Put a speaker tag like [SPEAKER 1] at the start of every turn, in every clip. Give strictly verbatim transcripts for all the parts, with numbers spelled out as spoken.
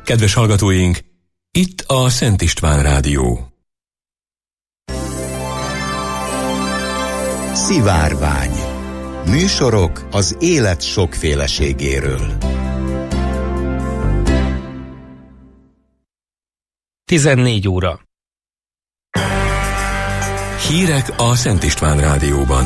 [SPEAKER 1] Kedves hallgatóink, itt a Szent István Rádió.
[SPEAKER 2] Szivárvány. Műsorok az élet sokféleségéről.
[SPEAKER 3] tizennégy óra.
[SPEAKER 1] Hírek a Szent István Rádióban.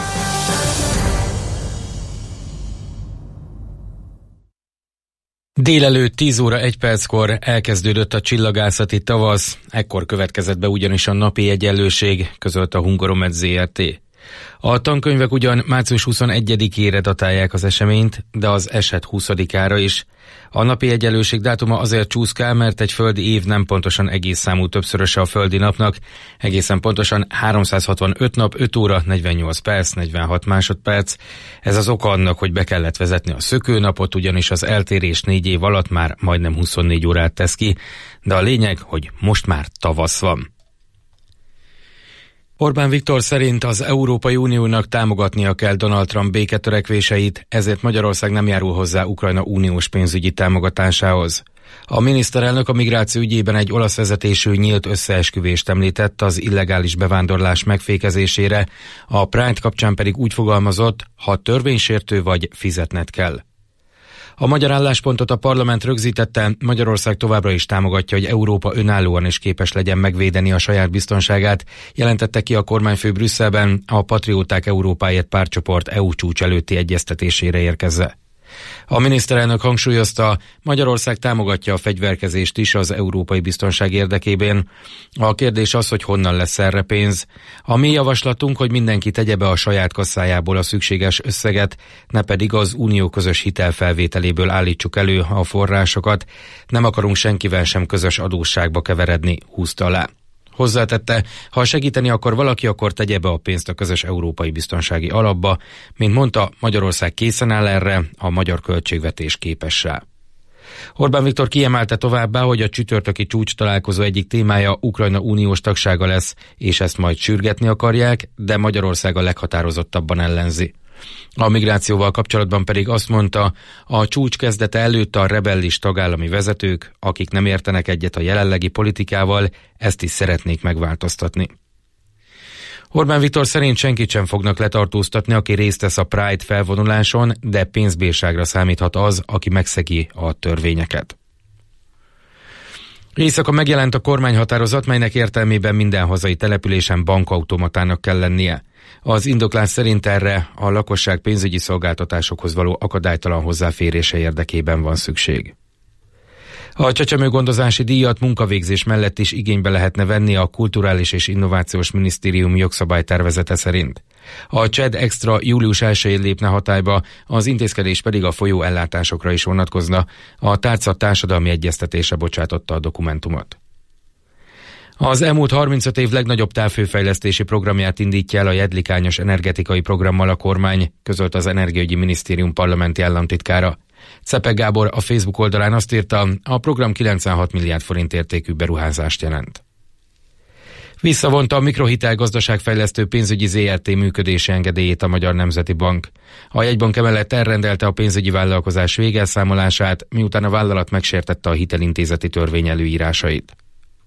[SPEAKER 3] Délelőtt tíz óra egy perckor elkezdődött a csillagászati tavasz, ekkor következett be ugyanis a napi egyenlőség, közölte a Hungaromed zé er té. A tankönyvek ugyan március huszonegyedikére datálják az eseményt, de az eset huszadikára is. A napi egyenlőség dátuma azért csúszkál, mert egy földi év nem pontosan egész számú többszöröse a földi napnak, egészen pontosan háromszázhatvanöt nap, öt óra, negyvennyolc perc, negyvenhat másodperc. Ez az oka annak, hogy be kellett vezetni a szökőnapot, ugyanis az eltérés négy év alatt már majdnem huszonnégy órát tesz ki, de a lényeg, hogy most már tavasz van. Orbán Viktor szerint az Európai Uniónak támogatnia kell Donald Trump béketörekvéseit, ezért Magyarország nem járul hozzá Ukrajna uniós pénzügyi támogatásához. A miniszterelnök a migráció ügyében egy olasz vezetésű nyílt összeesküvést említett az illegális bevándorlás megfékezésére, a Pride kapcsán pedig úgy fogalmazott, ha törvénysértő vagy, fizetned kell. A magyar álláspontot a parlament rögzítette, Magyarország továbbra is támogatja, hogy Európa önállóan is képes legyen megvédeni a saját biztonságát, jelentette ki a kormányfő Brüsszelben a Patrióták Európáért pártcsoport é u csúcs előtti egyeztetésére érkezve. A miniszterelnök hangsúlyozta, Magyarország támogatja a fegyverkezést is az európai biztonság érdekében. A kérdés az, hogy honnan lesz erre pénz. A mi javaslatunk, hogy mindenki tegye be a saját kasszájából a szükséges összeget, ne pedig az unió közös hitelfelvételéből állítsuk elő a forrásokat. Nem akarunk senkivel sem közös adósságba keveredni, húzta alá. Hozzátette, ha segíteni akar valaki, akkor tegye be a pénzt a közös európai biztonsági alapba. Mint mondta, Magyarország készen áll erre, a magyar költségvetés képes rá. Orbán Viktor kiemelte továbbá, hogy a csütörtöki csúcs találkozó egyik témája Ukrajna uniós tagsága lesz, és ezt majd sürgetni akarják, de Magyarország a leghatározottabban ellenzi. A migrációval kapcsolatban pedig azt mondta, a csúcs kezdete előtt a rebellis tagállami vezetők, akik nem értenek egyet a jelenlegi politikával, ezt is szeretnék megváltoztatni. Orbán Viktor szerint senkit sem fognak letartóztatni, aki részt vesz a Pride felvonuláson, de pénzbírságra számíthat az, aki megszegi a törvényeket. Éjszaka megjelent a kormányhatározat, melynek értelmében minden hazai településen bankautomatának kell lennie. Az indoklás szerint erre a lakosság pénzügyi szolgáltatásokhoz való akadálytalan hozzáférése érdekében van szükség. A csecsemőgondozási díjat munkavégzés mellett is igénybe lehetne venni a Kulturális és Innovációs Minisztérium jogszabálytervezete szerint. A cé e dé Extra július elsején lépne hatályba, az intézkedés pedig a folyóellátásokra is vonatkozna. A tárca társadalmi egyeztetése bocsátotta a dokumentumot. Az elmúlt harmincöt év legnagyobb távhőfejlesztési programját indítja el a jedlikányos energetikai programmal a kormány, közölt az Energiaügyi Minisztérium parlamenti államtitkára. Czepek Gábor a Facebook oldalán azt írta, a program kilencvenhat milliárd forint értékű beruházást jelent. Visszavonta a Mikrohitel gazdaságfejlesztő pénzügyi zé er té működési engedélyét a Magyar Nemzeti Bank. A jegybank emellett elrendelte a pénzügyi vállalkozás végelszámolását, miután a vállalat megsértette a hitelintézeti törvény előírásait.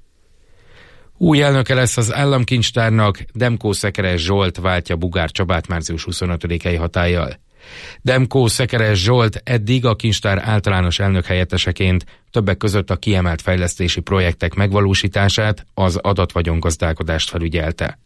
[SPEAKER 3] Új elnöke lesz az államkincstárnak, Demkó Szekeres Zsolt váltja Bugár Csabát március huszonötödikei hatállyal. Demkó Szekeres Zsolt eddig a kincstár általános elnök helyetteseként többek között a kiemelt fejlesztési projektek megvalósítását, az adatvagyongazdálkodást felügyelte.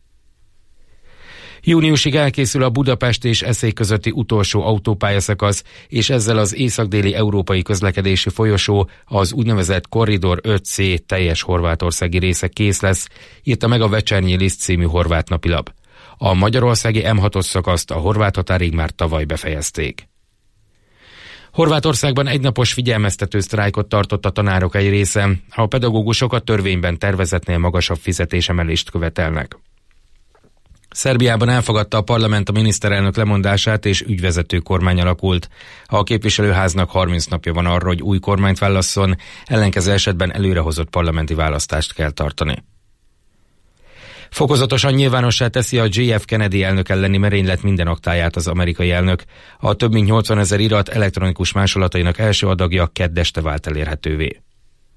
[SPEAKER 3] Júniusig elkészül a Budapest és Eszély közötti utolsó autópályaszakasz, és ezzel az észak-déli európai közlekedési folyosó, az úgynevezett Korridor öt cé teljes horvátországi része kész lesz, írta meg a Večernji List című horvát napilap. A magyarországi em hatos szakaszt a horvát határig már tavaly befejezték. Horvátországban egynapos figyelmeztető sztrájkot tartott a tanárok egy része, a pedagógusok a törvényben tervezetnél magasabb fizetésemelést követelnek. Szerbiában elfogadta a parlament a miniszterelnök lemondását, és ügyvezető kormány alakult. A képviselőháznak harminc napja van arra, hogy új kormányt válasszon, ellenkező esetben előrehozott parlamenti választást kell tartani. Fokozatosan nyilvánossá teszi a jé ef Kennedy elnök elleni merénylet minden aktáját az amerikai elnök. A több mint nyolcvanezer irat elektronikus másolatainak első adagja kedd este vált elérhetővé.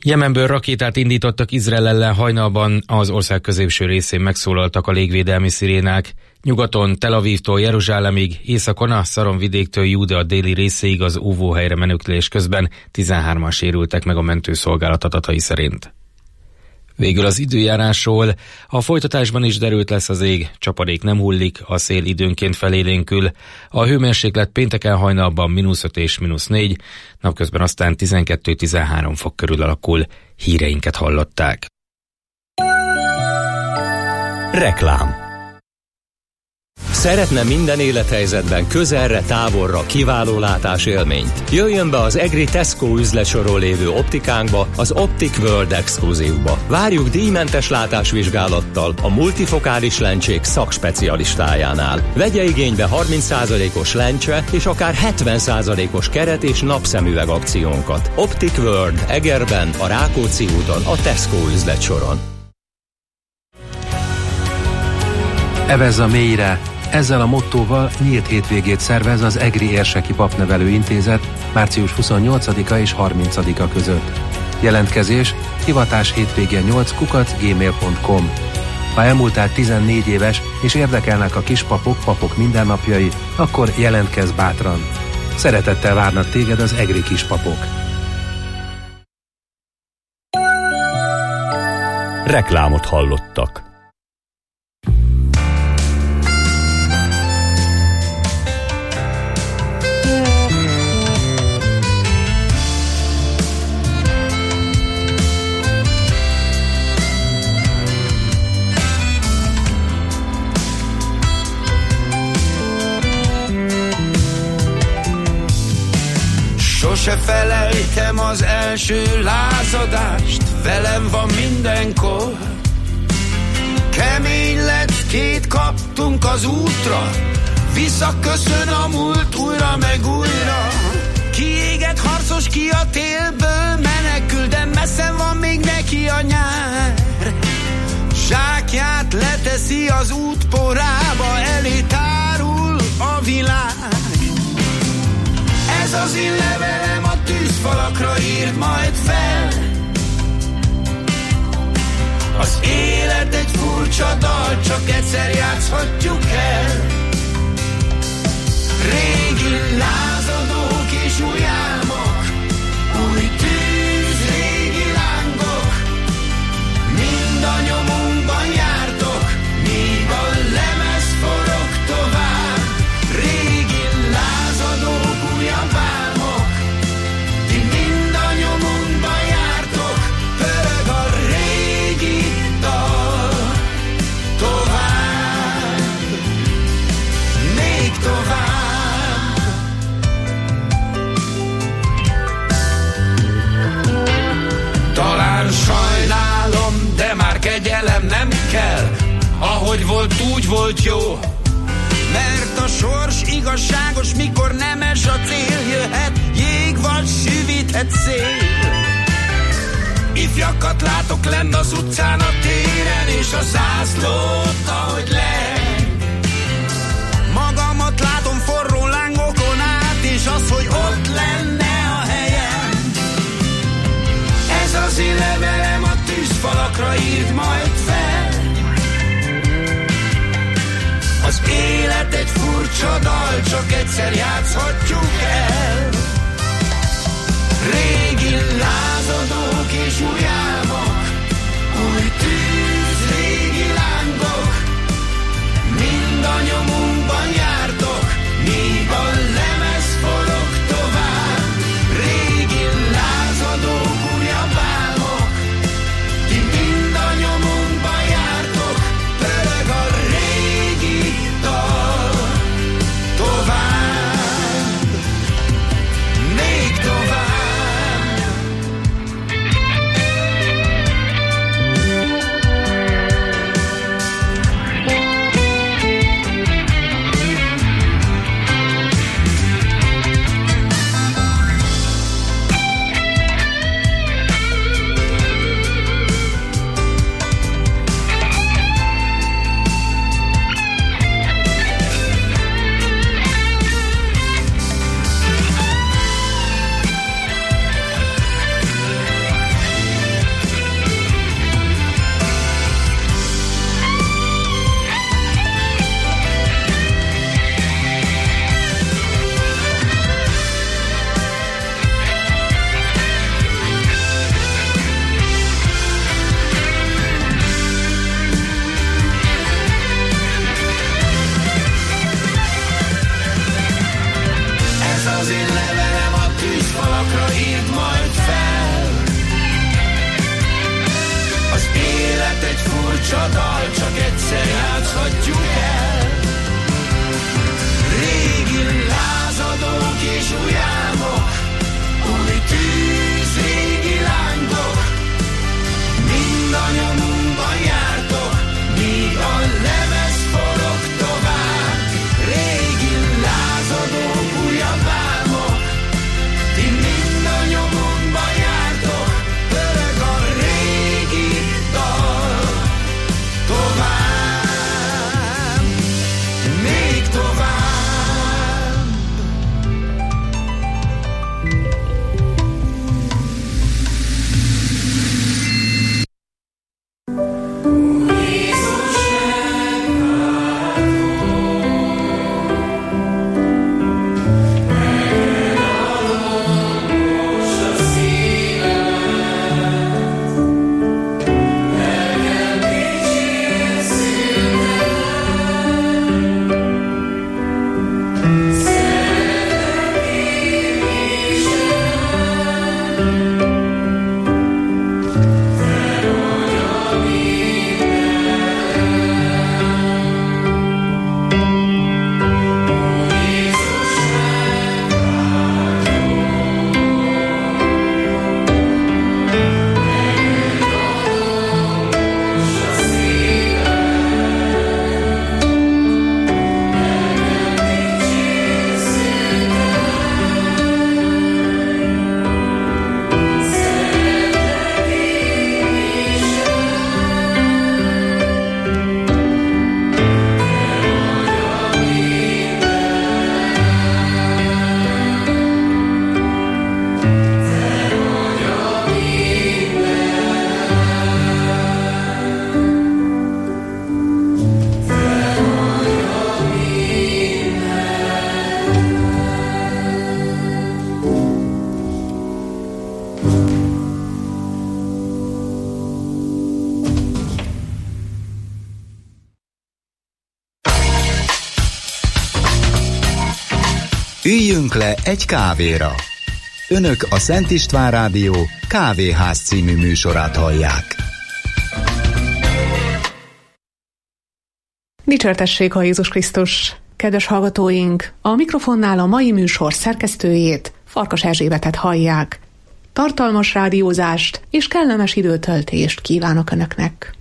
[SPEAKER 3] Jemenből rakétát indítottak Izrael ellen, hajnalban az ország középső részén megszólaltak a légvédelmi szirénák. Nyugaton Tel Avivtól Jeruzsálemig, északon a Szaron vidéktől Júdea déli részéig az óvóhelyre menekülés közben tizenhárman sérültek meg a mentőszolgálat adatai szerint. Végül az időjárásról. A folytatásban is derült lesz az ég, csapadék nem hullik, a szél időnként felélénkül. A hőmérséklet pénteken hajnalban mínusz öt és mínusz négy, napközben aztán tizenkettő-tizenhárom fok körül alakul. Híreinket hallották.
[SPEAKER 4] Reklám. Szeretne minden élethelyzetben közelre, távolra kiváló látásélményt? Jöjjön be az EGRI Tesco üzletsoron lévő optikánkba, az Optic World Exclusive-ba. Várjuk díjmentes látásvizsgálattal a multifokális lencsék szakspecialistájánál. Vegye igénybe harminc százalékos lencse és akár hetven százalékos keret és napszemüveg akciónkat. Optic World Egerben, a Rákóczi úton, a Tesco üzletsoron.
[SPEAKER 5] Evezz a mélyre! Ezzel a mottóval nyílt hétvégét szervez az EGRI Érseki Papnevelő Intézet március huszonnyolcadika és harmincadika között. Jelentkezés hivatás hétvégén nyolc kukac gmail pont com. Ha elmúltál tizennégy éves és érdekelnek a kispapok, papok mindennapjai, akkor jelentkezz bátran. Szeretettel várnak téged az EGRI kispapok.
[SPEAKER 4] Reklámot hallottak.
[SPEAKER 6] Sose felejtem az első lázadást, velem van mindenkor. Kemény leckét kaptunk az útra, visszaköszön a múlt újra meg újra. Kiégett harcos ki a télből menekül, de messze van még neki a nyár. Zsákját leteszi az útporába, elé tárul a világ. Ez az én levelem a tűzfalakra írt majd fel. Az élet egy furcsa dal, csak egyszer játszhatjuk el. Régi lázadók és új álmok, új tűz, régi lángok. Mind a nyomunkban jártok, míg a lemez forog tovább. Régi lázadók, újabb álmok, ti mind a nyomunkban jártok. Pörög a régi dal, tovább, még tovább. Talán sajnálom, de már kegyelem nem kell. Ahogy volt, úgy volt jó. Mert a sors igazságos, mikor nemes a cél. Jöhet jég, vagy süvíthet szél. Ifjakat látok lenn az utcán, a téren, és a zászlót, ahogy leng. Magamat látom forró lángokon át, és az, hogy ott lenne a helyem. Ez az én levelem a tűzfalakra írt majd fel. Az élet egy furcsa dal, csak egyszer játszhatjuk el. Régi lázadók és új álmok, új tűz, régi lángok. Mind a nyomunkban jártok, míg a lemez forog tovább. Régi lázadók, újabb álmok, ti mind a nyomunkban jártok. Pörög a régi dal, tovább, még tovább. s a dal csak egyszer játszhatjuk el. Régi lázadók és új álmok, új tűz, régi lángok, mind a nyomunkban jártok, míg a lemez forog tovább. Régi lázadók, újabb álmok, ti mind a nyomunkban jártok, pörög a régi dal. Tovább, még tovább.
[SPEAKER 2] Üljünk le egy kávéra. Önök a Szent István Rádió Kávéház című műsorát hallják.
[SPEAKER 7] Dicsértessék a Jézus Krisztus! Kedves hallgatóink, a mikrofonnál a mai műsor szerkesztőjét, Farkas Erzsébetet hallják. Tartalmas rádiózást és kellemes időtöltést kívánok Önöknek!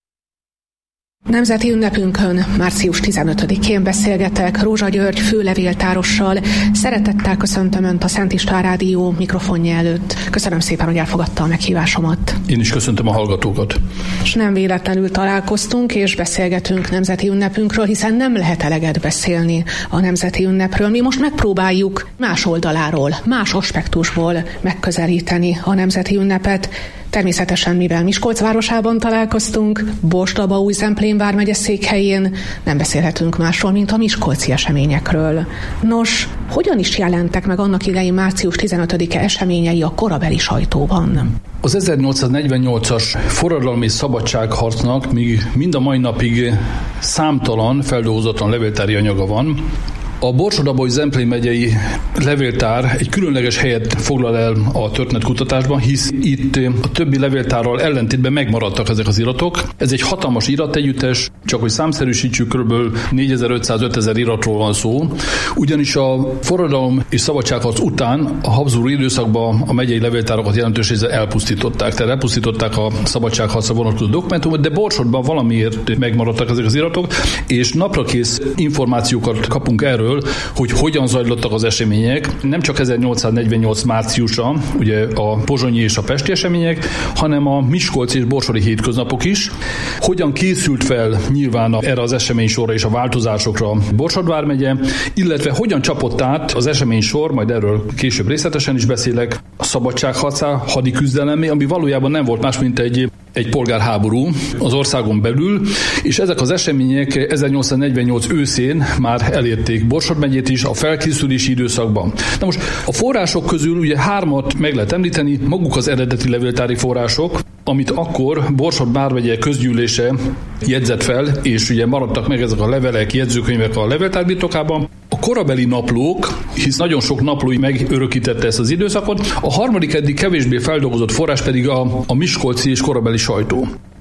[SPEAKER 7] Nemzeti ünnepünkön, március tizenötödikén beszélgetek Rózsa György főlevéltárossal. Szeretettel köszöntöm Önt a Szent István Rádió mikrofonja előtt. Köszönöm szépen, hogy elfogadta a meghívásomat.
[SPEAKER 8] Én is köszöntöm a hallgatókat.
[SPEAKER 7] És nem véletlenül találkoztunk és beszélgetünk nemzeti ünnepünkről, hiszen nem lehet eleget beszélni a nemzeti ünnepről. Mi most megpróbáljuk más oldaláról, más aspektusból megközelíteni a nemzeti ünnepet. Természetesen, mivel Miskolc városában találkoztunk, Borstlabaújzemplén vármegye székhelyén, nem beszélhetünk másról, mint a miskolci eseményekről. Nos, hogyan is jelentek meg annak idején március tizenötödike eseményei a korabeli sajtóban?
[SPEAKER 8] Az ezernyolcszáznegyvennyolcas forradalmi szabadságharcnak még mind a mai napig számtalan feldolgozatlan levéltári anyaga van. A Borsod-Abaúj-Zemplén megyei levéltár egy különleges helyet foglal el a történetkutatásban, hisz itt a többi levéltárral ellentétben megmaradtak ezek az iratok. Ez egy hatalmas irategyüttes, csak hogy számszerűsítsük, kb. négyezer-ötszáz-ötezer iratról van szó, ugyanis a forradalom és szabadságharc után a Habsburg időszakban a megyei levéltárakat jelentős részt elpusztították, tehát elpusztították a szabadságharcra vonatkozó dokumentumot, de Borsodban valamiért megmaradtak ezek az iratok, és naprakész információkat kapunk erről, hogy hogyan zajlottak az események, nem csak ezernyolcszáznegyvennyolc márciusa, ugye a pozsonyi és a pesti események, hanem a miskolci és borsodi hétköznapok is. Hogyan készült fel nyilván erre az eseménysorra és a változásokra Borsod vármegye, illetve hogyan csapott át az eseménysor, majd erről később részletesen is beszélek, a szabadságharcá, hadi küzdelemé, ami valójában nem volt más, mint egy egy polgárháború az országon belül, és ezek az események ezernyolcszáznegyvennyolc őszén már elérték Borsod megyét is a felkészülési időszakban. Na most a források közül ugye hármat meg lehet említeni, maguk az eredeti levéltári források, amit akkor Borsod vármegye közgyűlése jegyzett fel, és ugye maradtak meg ezek a levelek, jegyzőkönyvek a levéltár birtokában. A korabeli naplók, hisz nagyon sok naplói megörökítette ezt az időszakot, a harmadik eddig kevésbé feldolgozott forrás pedig a, a miskolci és korabeli sajtó.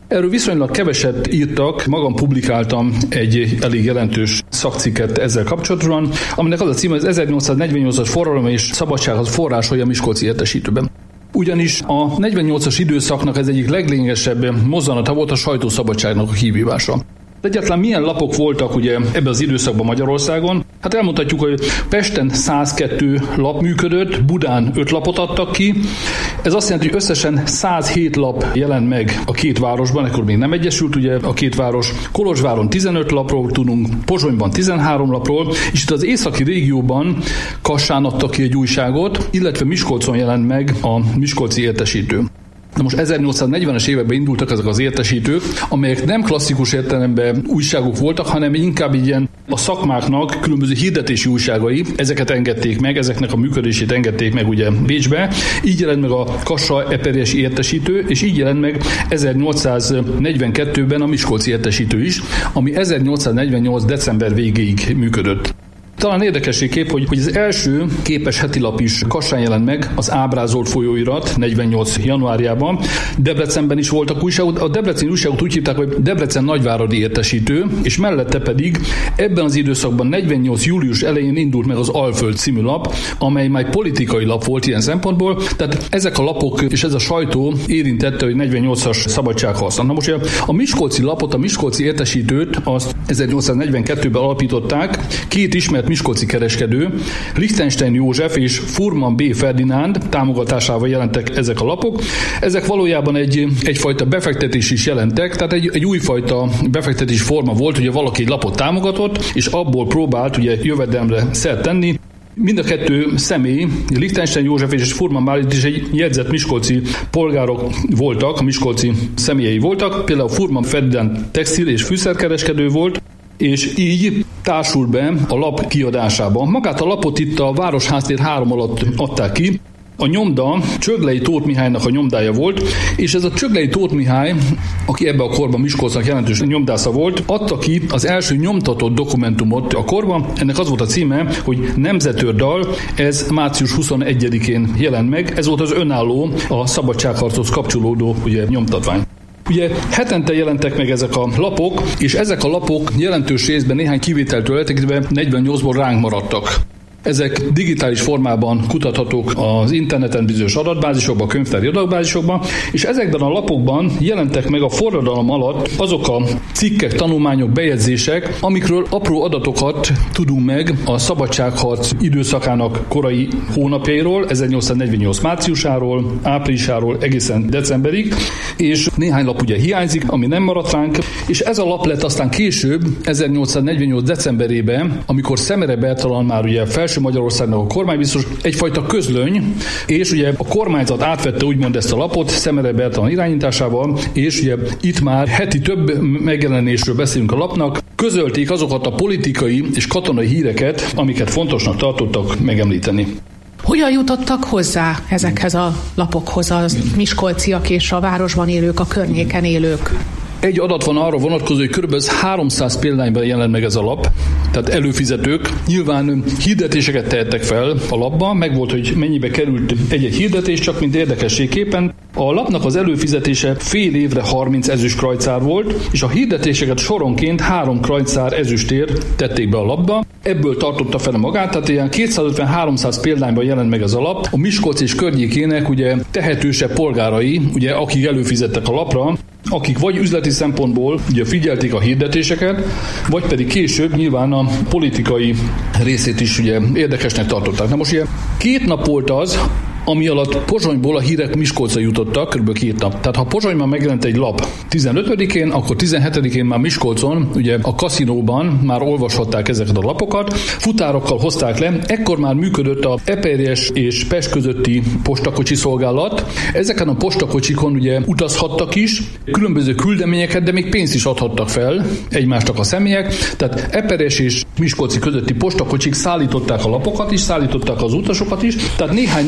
[SPEAKER 8] Erről viszonylag keveset írtak, magam publikáltam egy elég jelentős szakcikket ezzel kapcsolatban, aminek az a címe, az ezernyolcszáznegyvennyolcas forradalom és szabadsághoz forrásolja a Miskolci értesítőben. Ugyanis a negyvennyolcas időszaknak ez egyik leglényegesebb mozzanata volt a sajtószabadságnak a kihívása. Egyáltalán milyen lapok voltak ugye ebben az időszakban Magyarországon? Hát elmondhatjuk, hogy Pesten százkettő lap működött, Budán öt lapot adtak ki. Ez azt jelenti, hogy összesen százhét lap jelent meg a két városban, ekkor még nem egyesült ugye a két város. Kolozsváron tizenöt lapról tudunk, Pozsonyban tizenhárom lapról, és itt az északi régióban Kassán adtak ki egy újságot, illetve Miskolcon jelent meg a Miskolci Értesítő. Na most ezernyolcszáznegyvenes években indultak ezek az értesítők, amelyek nem klasszikus értelemben újságok voltak, hanem inkább ilyen a szakmáknak különböző hirdetési újságai, ezeket engedték meg, ezeknek a működését engedték meg ugye Bécsbe. Így jelent meg a Kassa-Eperjesi értesítő, és így jelent meg ezernyolcszáznegyvenkettőben a Miskolci Értesítő is, ami ezernyolcszáznegyvennyolc december végéig működött. Talán érdekességképp, hogy, hogy az első képes hetilap is Kassán jelent meg, az Ábrázolt folyóirat negyvennyolc januárjában. Debrecenben is voltak újságok, a debreceni újságot úgy hívták, hogy Debrecen Nagyváradi Értesítő, és mellette pedig ebben az időszakban negyvennyolc július elején indult meg az Alföld című lap, amely már politikai lap volt ilyen szempontból, tehát ezek a lapok és ez a sajtó érintette, hogy negyvennyolcas szabadságharc. Na most a Miskolci lapot, a Miskolci Értesítőt azt ezernyolcszáznegyvenkettőben alapították, két ismert miskolci kereskedő, Lichtenstein József és Furman B. Ferdinánd támogatásával jelentek ezek a lapok. Ezek valójában egy, egyfajta befektetés is jelentek, tehát egy, egy újfajta befektetés forma volt, ugye valaki egy lapot támogatott, és abból próbált ugye jövedelemre szert tenni. Mind a kettő személy, Lichtenstein József és Furman Bálint is egy jegyzett miskolci polgárok voltak, miskolci személyei voltak, például Furman Ferdinánd textil és fűszerkereskedő volt, és így társul be a lap kiadásába. Magát a lapot itt a Városháztér három alatt adták ki. A nyomda Csöglei Tóth Mihálynak a nyomdája volt, és ez a Csöglei Tóth Mihály, aki ebbe a korban Miskolcnak jelentős nyomdásza volt, adta ki az első nyomtatott dokumentumot a korban. Ennek az volt a címe, hogy Nemzetőrdal, ez március huszonegyedikén jelent meg. Ez volt az önálló, a szabadságharchoz kapcsolódó ugye, nyomtatvány. Ugye hetente jelentek meg ezek a lapok, és ezek a lapok jelentős részben néhány kivételtől eltekintve negyvennyolcból ránk maradtak. Ezek digitális formában kutathatók az interneten bizonyos adatbázisokban, könyvtári adatbázisokban, és ezekben a lapokban jelentek meg a forradalom alatt azok a cikkek, tanulmányok, bejegyzések, amikről apró adatokat tudunk meg a szabadságharc időszakának korai hónapjairól, ezernyolcszáznegyvennyolc márciusáról, áprilisáról egészen decemberig, és néhány lap ugye hiányzik, ami nem maradt ránk, és ez a lap lett aztán később, ezernyolcszáznegyvennyolc decemberében, amikor Szemere Bertalan már ugye felső Magyarországnak a kormánybiztos, egyfajta közlöny, és ugye a kormányzat átvette úgymond ezt a lapot Szemere Bertalan irányításával, és ugye itt már heti több megjelenésről beszélünk a lapnak, közölték azokat a politikai és katonai híreket, amiket fontosnak tartottak megemlíteni.
[SPEAKER 7] Hogyan jutottak hozzá ezekhez a lapokhoz a miskolciak és a városban élők, a környéken élők?
[SPEAKER 8] Egy adat van arra vonatkozó, hogy kb. háromszáz példányban jelent meg ez a lap, tehát előfizetők nyilván hirdetéseket tehettek fel a lapban, meg volt, hogy mennyibe került egy-egy hirdetés, csak mint érdekességképpen. A lapnak az előfizetése fél évre harminc ezüst krajcár volt, és a hirdetéseket soronként három krajcár ezüstért tették be a lapba. Ebből tartotta fel magát, tehát ilyen kétszázötven-háromszáz példányban jelent meg ez a lap. A Miskolc és környékének ugye tehetősebb polgárai, ugye, akik előfizettek a lapra, akik vagy üzleti szempontból ugye figyelték a hirdetéseket, vagy pedig később nyilván a politikai részét is ugye érdekesnek tartották. Na most ugye két nap volt az, ami alatt Pozsonyból a hírek Miskolcra jutottak, kb. két nap. Tehát ha Pozsonyban megjelent egy lap tizenötödikén, akkor tizenhetedikén már Miskolcon, ugye a kaszinóban már olvashatták ezeket a lapokat, futárokkal hozták le, ekkor már működött a Eperjes és Pest közötti postakocsi szolgálat. Ezeken a postakocsikon ugye utazhattak is, különböző küldeményeket, de még pénzt is adhattak fel egymásnak a személyek. Tehát Eperjes és Miskolci közötti postakocsik szállították a lapokat is, szállították az utasokat is, tehát néhány nap alatt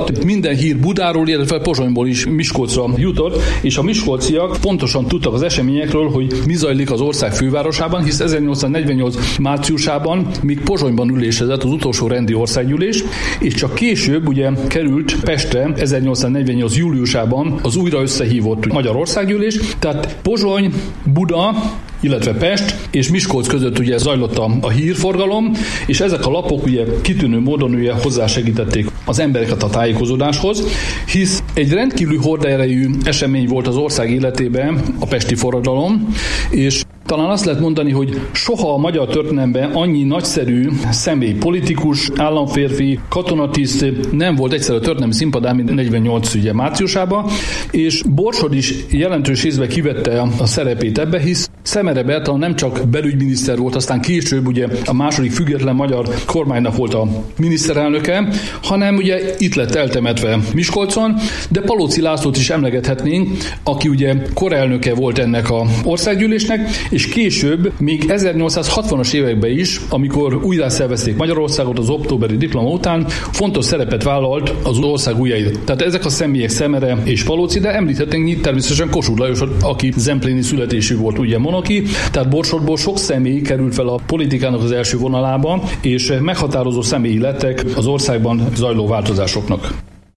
[SPEAKER 8] alatt minden hír Budáról, illetve Pozsonyból is Miskolcra jutott, és a miskolciak pontosan tudtak az eseményekről, hogy mi zajlik az ország fővárosában, hisz ezernyolcszáznegyvennyolc márciusában még Pozsonyban ülésezett az utolsó rendi országgyűlés, és csak később ugye került Pestre ezernyolcszáznegyvennyolc júliusában az újra összehívott Magyar Országgyűlés, tehát Pozsony, Buda, illetve Pest és Miskolc között ugye zajlott a, a hírforgalom, és ezek a lapok ugye kitűnő módon ugye hozzásegítették az embereket a tájékozódáshoz, hisz egy rendkívüli horderejű esemény volt az ország életében a pesti forradalom, és talán azt lehet mondani, hogy soha a magyar történelemben annyi nagyszerű személy, politikus, államférfi, katonatiszt nem volt egyszer a történelmi színpadán, mint negyvennyolc ugye márciusában, és Borsod is jelentős részben kivette a szerepét ebbe, hisz Szemere Bertalan nem csak belügyminiszter volt, aztán később ugye a második független magyar kormánynak volt a miniszterelnöke, hanem ugye itt lett eltemetve Miskolcon, de Palóci Lászlót is emlegethetnénk, aki ugye korelnöke volt ennek a országgyűlésnek, és később, még ezernyolcszázhatvanas években is, amikor újra szervezték Magyarországot az októberi diploma után, fontos szerepet vállalt az ország újjáért. Tehát ezek a személyek Szemere és Palóci, de említhetnénk természetesen Kossuth Lajosot, aki zempléni születésű volt, ugye monaki, tehát Borsodból sok személy került fel a politikának az első vonalába, és meghatározó személyi lettek az országban zajló változásoknak.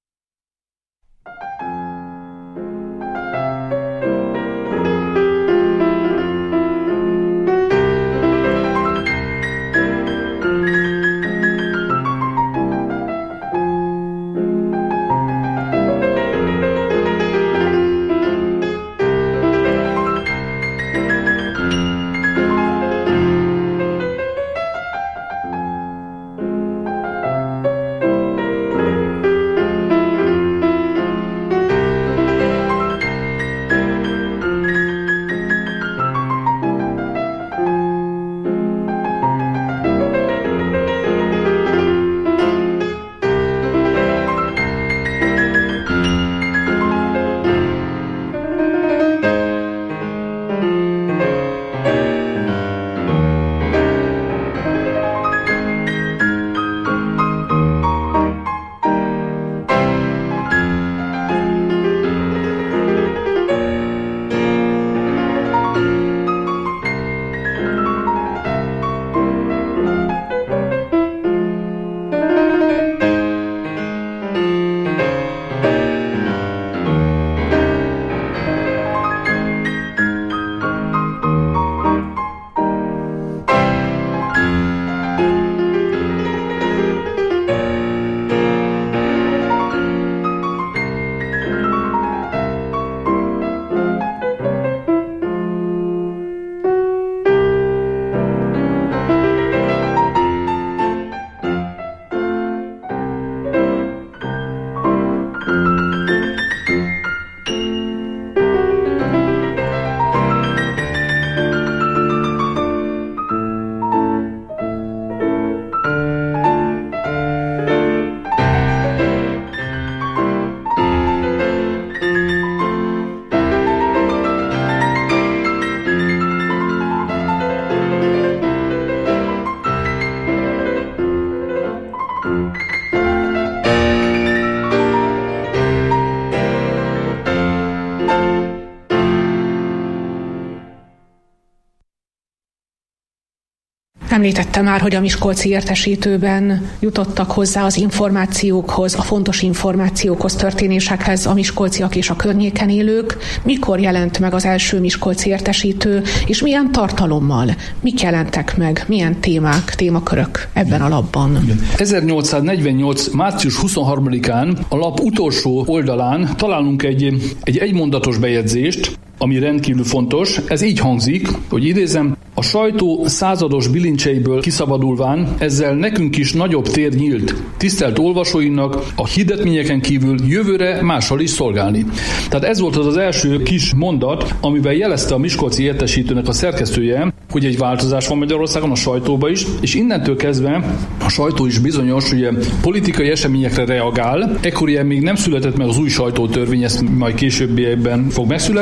[SPEAKER 7] Említette már, hogy a miskolci értesítőben jutottak hozzá az információkhoz, a fontos információkhoz, történésekhez a miskolciak és a környéken élők. Mikor jelent meg az első miskolci értesítő, és milyen tartalommal? Mik jelentek meg? Milyen témák, témakörök ebben a lapban?
[SPEAKER 8] ezernyolcszáznegyvennyolc március huszonharmadikán a lap utolsó oldalán találunk egy, egy egymondatos bejegyzést, ami rendkívül fontos. Ez így hangzik, hogy idézem, a sajtó százados bilincseiből kiszabadulván ezzel nekünk is nagyobb tér nyílt, tisztelt olvasóinak a hirdetményeken kívül jövőre mással is szolgálni. Tehát ez volt az az első kis mondat, amivel jelezte a miskolci értesítőnek a szerkesztője, hogy egy változás van Magyarországon a sajtóban is, és innentől kezdve a sajtó is bizonyos ugye, politikai eseményekre reagál. Ekkor ilyen még nem született meg az új sajtótörvény, ezt majd későbbiekben fog megszületni,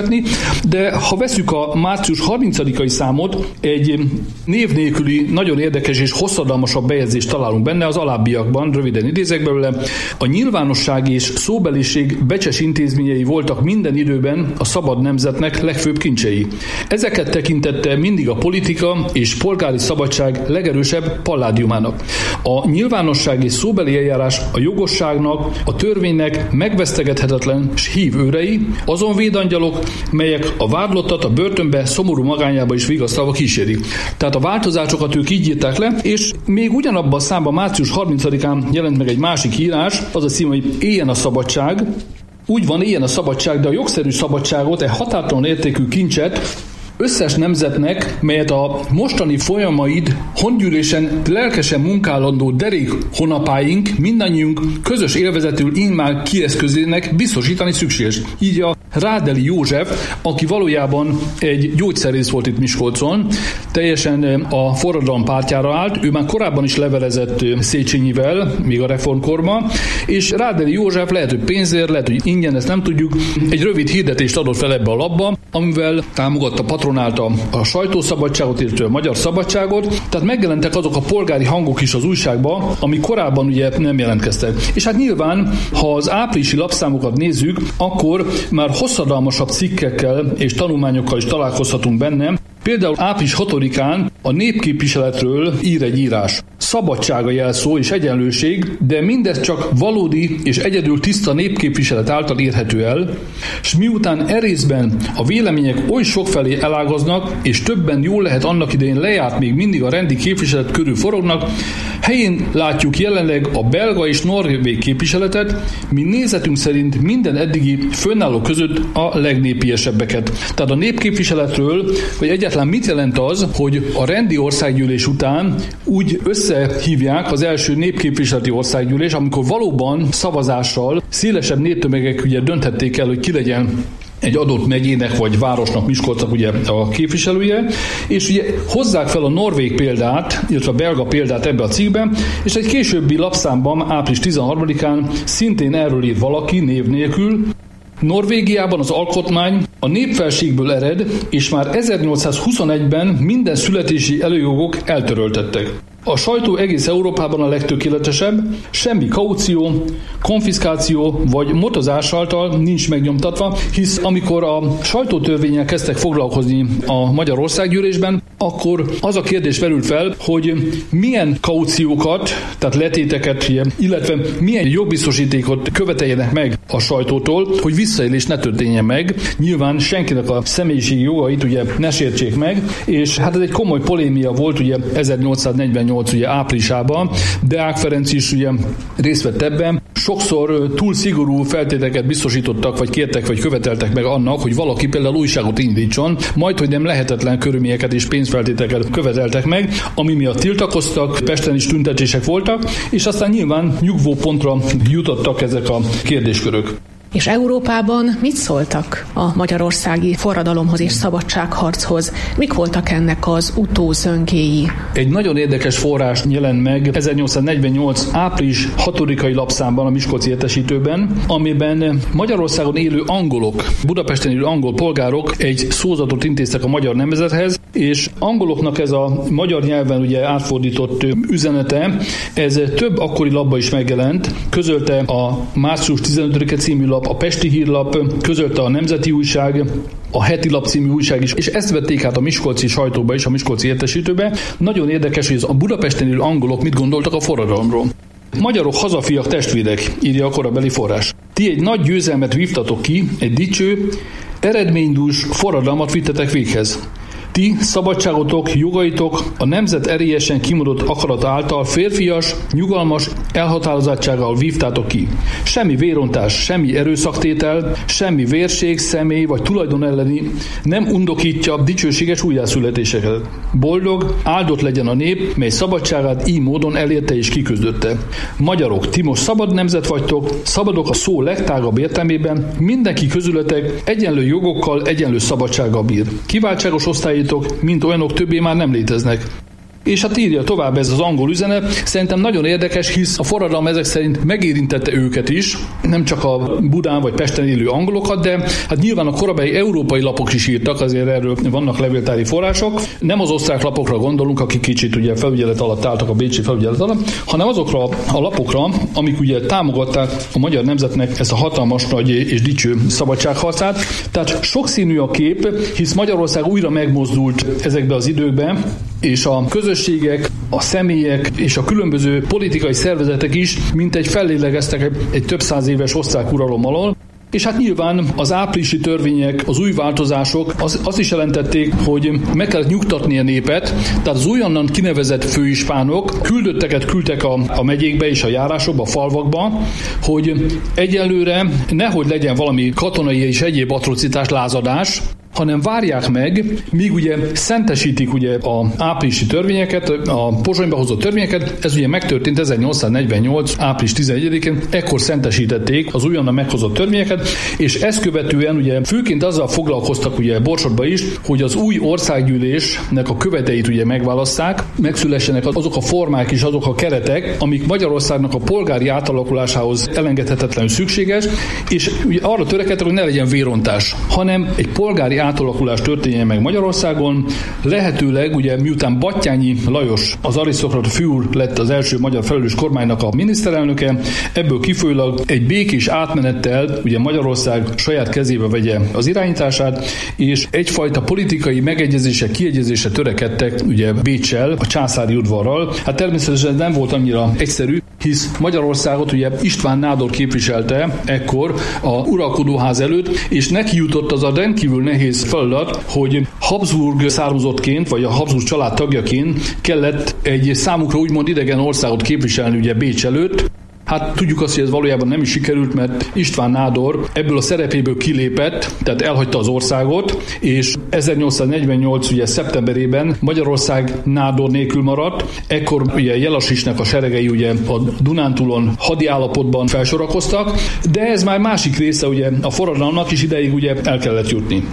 [SPEAKER 8] De ha veszük a március harmincadikai számot, egy név nélküli, nagyon érdekes és hosszadalmasabb bejegyzést találunk benne, az alábbiakban, röviden idézek belőle. A nyilvánosság és szóbeliség becses intézményei voltak minden időben a szabad nemzetnek legfőbb kincsei. Ezeket tekintette mindig a politika és polgári szabadság legerősebb palládiumának. A nyilvánosság és szóbeli eljárás a jogosságnak, a törvénynek megvesztegethetetlen hív őrei, azon védangyalok, melyek a vádlottat a börtönbe szomorú magányába is vigasztalva kísérik. Tehát a változásokat ők így írták le, és még ugyanabban a számban március harmincadikán jelent meg egy másik írás, az a cím, hogy Éljen a szabadság. Úgy van, éljen a szabadság, de a jogszerű szabadságot, egy határtalan értékű kincset összes nemzetnek, melyet a mostani folyamaid hongyűlésen lelkesen munkálandó derék honapáink, mindannyiunk közös élvezetül immár kieszközének biztosítani szükséges. Így a Rádeli József, aki valójában egy gyógyszerész volt itt Miskolcon, teljesen a forradalom pártjára állt, ő már korábban is levelezett Széchenyivel, még a reformkorban, és Rádeli József lehet, hogy pénzért, lehet, hogy ingyen, ezt nem tudjuk, egy rövid hirdetést adott fel ebbe a labba, amivel támogatta, patronálta a sajtószabadságot, illetve a magyar szabadságot, tehát megjelentek azok a polgári hangok is az újságban, ami korábban ugye nem jelentkeztek. És hát nyilván, ha az áprilisi lapszámokat nézzük, akkor már hosszadalmasabb cikkekkel és tanulmányokkal is találkozhatunk benne. Például április hatodikán a népképviseletről ír egy írás. Szabadság a jelszó és egyenlőség, de mindez csak valódi és egyedül tiszta népképviselet által érhető el, és miután e részben a vélemények oly sokfelé elágaznak, és többen jól lehet annak idején lejárt még mindig a rendi képviselet körül forognak, helyén látjuk jelenleg a belga és norvég képviseletet, mi nézetünk szerint minden eddigi fönnálló között a legnépiesebbeket. Tehát a népképviseletről, hogy egyáltalán mit jelent az, hogy a rendi országgyűlés után úgy összehívják az első népképviseleti országgyűlés, amikor valóban szavazással szélesebb néptömegek ugye dönthették el, hogy ki legyen egy adott megyének vagy városnak, Miskolcnak ugye a képviselője, és ugye hozzák fel a norvég példát, illetve a belga példát ebbe a cikkben, és egy későbbi lapszámban, április tizenharmadikán szintén erről ír valaki név nélkül. Norvégiában az alkotmány a népfelségből ered, és már ezernyolcszázhuszonegyben minden születési előjogok eltöröltettek. A sajtó egész Európában a legtökéletesebb, semmi kaució, konfiszkáció vagy motozás által nincs megnyomtatva, hisz amikor a sajtótörvénnyel kezdtek foglalkozni a Magyar Országgyűlésben, akkor az a kérdés verült fel, hogy milyen kauciókat, tehát letéteket, illetve milyen jogbiztosítékot követeljenek meg a sajtótól, hogy visszaélés ne történjen meg. Nyilván senkinek a személyiségi jogait ugye ne sértsék meg, és hát ez egy komoly polémia volt ugye ezernyolcszáznegyvennyolc ugye áprilisában, Deák Ferenc is ugye részt vett ebben. Sokszor túl szigorú feltételeket biztosítottak, vagy kértek, vagy követeltek meg annak, hogy valaki például újságot indítson, majd, hogy nem lehetetlen körülményeket és pénzfeltételeket követeltek meg, ami miatt tiltakoztak, Pesten is tüntetések voltak, és aztán nyilván nyugvópontra jutottak ezek a kérdéskörök.
[SPEAKER 7] És Európában mit szóltak a magyarországi forradalomhoz és szabadságharchoz? Mik voltak ennek az utózöngéi?
[SPEAKER 8] Egy nagyon érdekes forrás jelent meg ezernyolcszáznegyvennyolc április hatodikai lapszámban a Miskolci Értesítőben, amiben Magyarországon élő angolok, Budapesten élő angol polgárok egy szózatot intéztek a magyar nemzethez, és angoloknak ez a magyar nyelven ugye átfordított üzenete, ez több akkori lapban is megjelent, közölte a március tizenötödike című lap, a Pesti Hírlap, közölte a Nemzeti Újság, a Heti Lap című újság is, és ezt vették át a miskolci sajtóba is, a Miskolci Értesítőbe. Nagyon érdekes, hogy a Budapesten élő angolok mit gondoltak a forradalomról. Magyarok, hazafiak, testvérek, írja a korabeli forrás. Ti egy nagy győzelmet vívtatok ki, egy dicső, eredménydús forradalmat vittetek véghez. Ti, szabadságotok, jogaitok a nemzet erélyesen kimondott akarat által férfias, nyugalmas elhatározottsággal vívtátok ki. Semmi vérontás, semmi erőszaktétel, semmi vérség, személy vagy tulajdon elleni nem undokítja dicsőséges újjászületéseket. Boldog, áldott legyen a nép, mely szabadságát így módon elérte és kiküzdötte. Magyarok, ti most szabad nemzet vagytok, szabadok a szó legtágabb értelmében, mindenki közületek egyenlő jogokkal, egyenlő szabadsággal bír. Kiváltságos osztály mint olyanok többé már nem léteznek. És hát írja tovább ez az angol üzenet. Szerintem nagyon érdekes, hisz a forradalom ezek szerint megérintette őket is, nem csak a Budán vagy Pesten élő angolokat, de hát nyilván a korabeli európai lapok is írtak, azért erről vannak levéltári források. Nem az osztrák lapokra gondolunk, akik kicsit ugye felügyelet alatt álltak, a bécsi felügyelet alatt, hanem azokra a lapokra, amik ugye támogatták a magyar nemzetnek ezt a hatalmas nagy és dicső szabadságharcát. Tehát sokszínű a kép, hisz Magyarország újra megmozdult ezekbe az időkben, és a közösségek, a személyek és a különböző politikai szervezetek is mintegy fellélegeztek egy, egy több száz éves osztrák uralom alól. És hát nyilván az áprilisi törvények, az új változások az, azt is jelentették, hogy meg kellett nyugtatni a népet, tehát az újonnan kinevezett főispánok küldötteket küldtek a, a megyékbe és a járásokba, a falvakba, hogy egyelőre nehogy legyen valami katonai és egyéb atrocitás, lázadás, hanem várják meg, míg ugye szentesítik ugye a áprilisi törvényeket, a Pozsonyba hozott törvényeket, ez ugye megtörtént ezernyolcszáznegyvennyolc. április tizenegyedikén, ekkor szentesítették az újonnan meghozott törvényeket, és ezt követően ugye főként azzal foglalkoztak ugye Borsodba is, hogy az új országgyűlésnek a követeit ugye megválasszák, megszülessenek azok a formák és azok a keretek, amik Magyarországnak a polgári átalakulásához elengedhetetlenül szükséges, és ugye arra törekedtek, hogy ne legyen vérontás, hanem egy polgári átalakulás történjen meg Magyarországon. Lehetőleg, ugye miután Batthyány Lajos, az arisztokrata fiúr lett az első magyar felelős kormánynak a miniszterelnöke, ebből kifolyólag egy békés átmenettel ugye Magyarország saját kezébe vegye az irányítását, és egyfajta politikai megegyezése, kiegyezése törekedtek ugye Béccsel, a császári udvarral. Hát természetesen nem volt annyira egyszerű, hisz Magyarországot ugye István Nádor képviselte ekkor a uralkodóház előtt, és neki jutott az a rendkívül nehéz feladat, hogy Habsburg származottként, vagy a Habsburg család tagjaként kellett egy számukra úgymond idegen országot képviselni ugye Bécs előtt. Hát tudjuk azt, hogy ez valójában nem is sikerült, mert István Nádor ebből a szerepéből kilépett, tehát elhagyta az országot, és ezernyolcszáznegyvennyolc ugye szeptemberében Magyarország Nádor nélkül maradt. Ekkor ugye Jelasisnek a seregei ugye a Dunántúlon hadi állapotban felsorakoztak, de ez már másik része ugye a forradalomnak is ideig ugye el kellett jutni.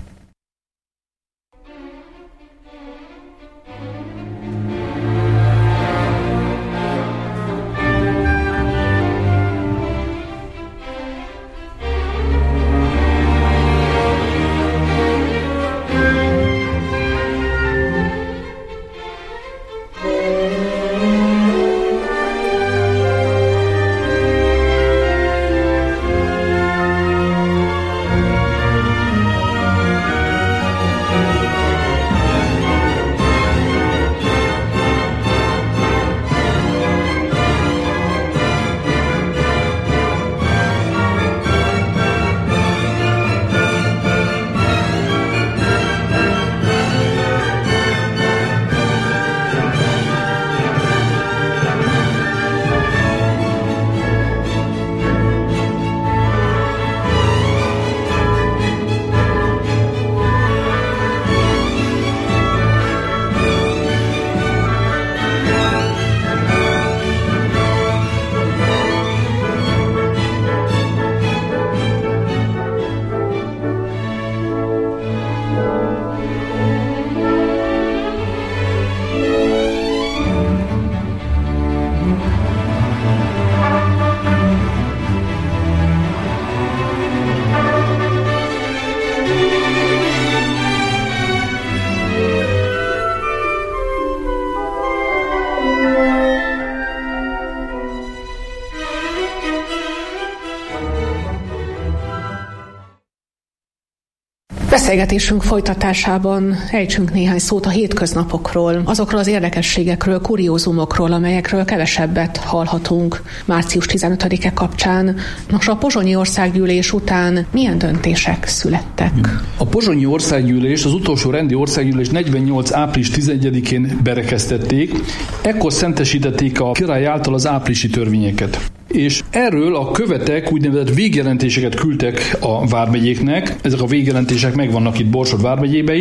[SPEAKER 7] Beszélgetésünk folytatásában ejtsünk néhány szót a hétköznapokról, azokról az érdekességekről, kuriózumokról, amelyekről kevesebbet hallhatunk március tizenötödike kapcsán. Nos, a pozsonyi országgyűlés után milyen döntések születtek?
[SPEAKER 8] A pozsonyi országgyűlés, az utolsó rendi országgyűlés negyvennyolc. április tizenegyedikén berekeztették, ekkor szentesítették a király által az áprilisi törvényeket. És erről a követek úgynevezett végjelentéseket küldtek a vármegyéknek. Ezek a végjelentések megvannak itt Borsod vármegyébe is.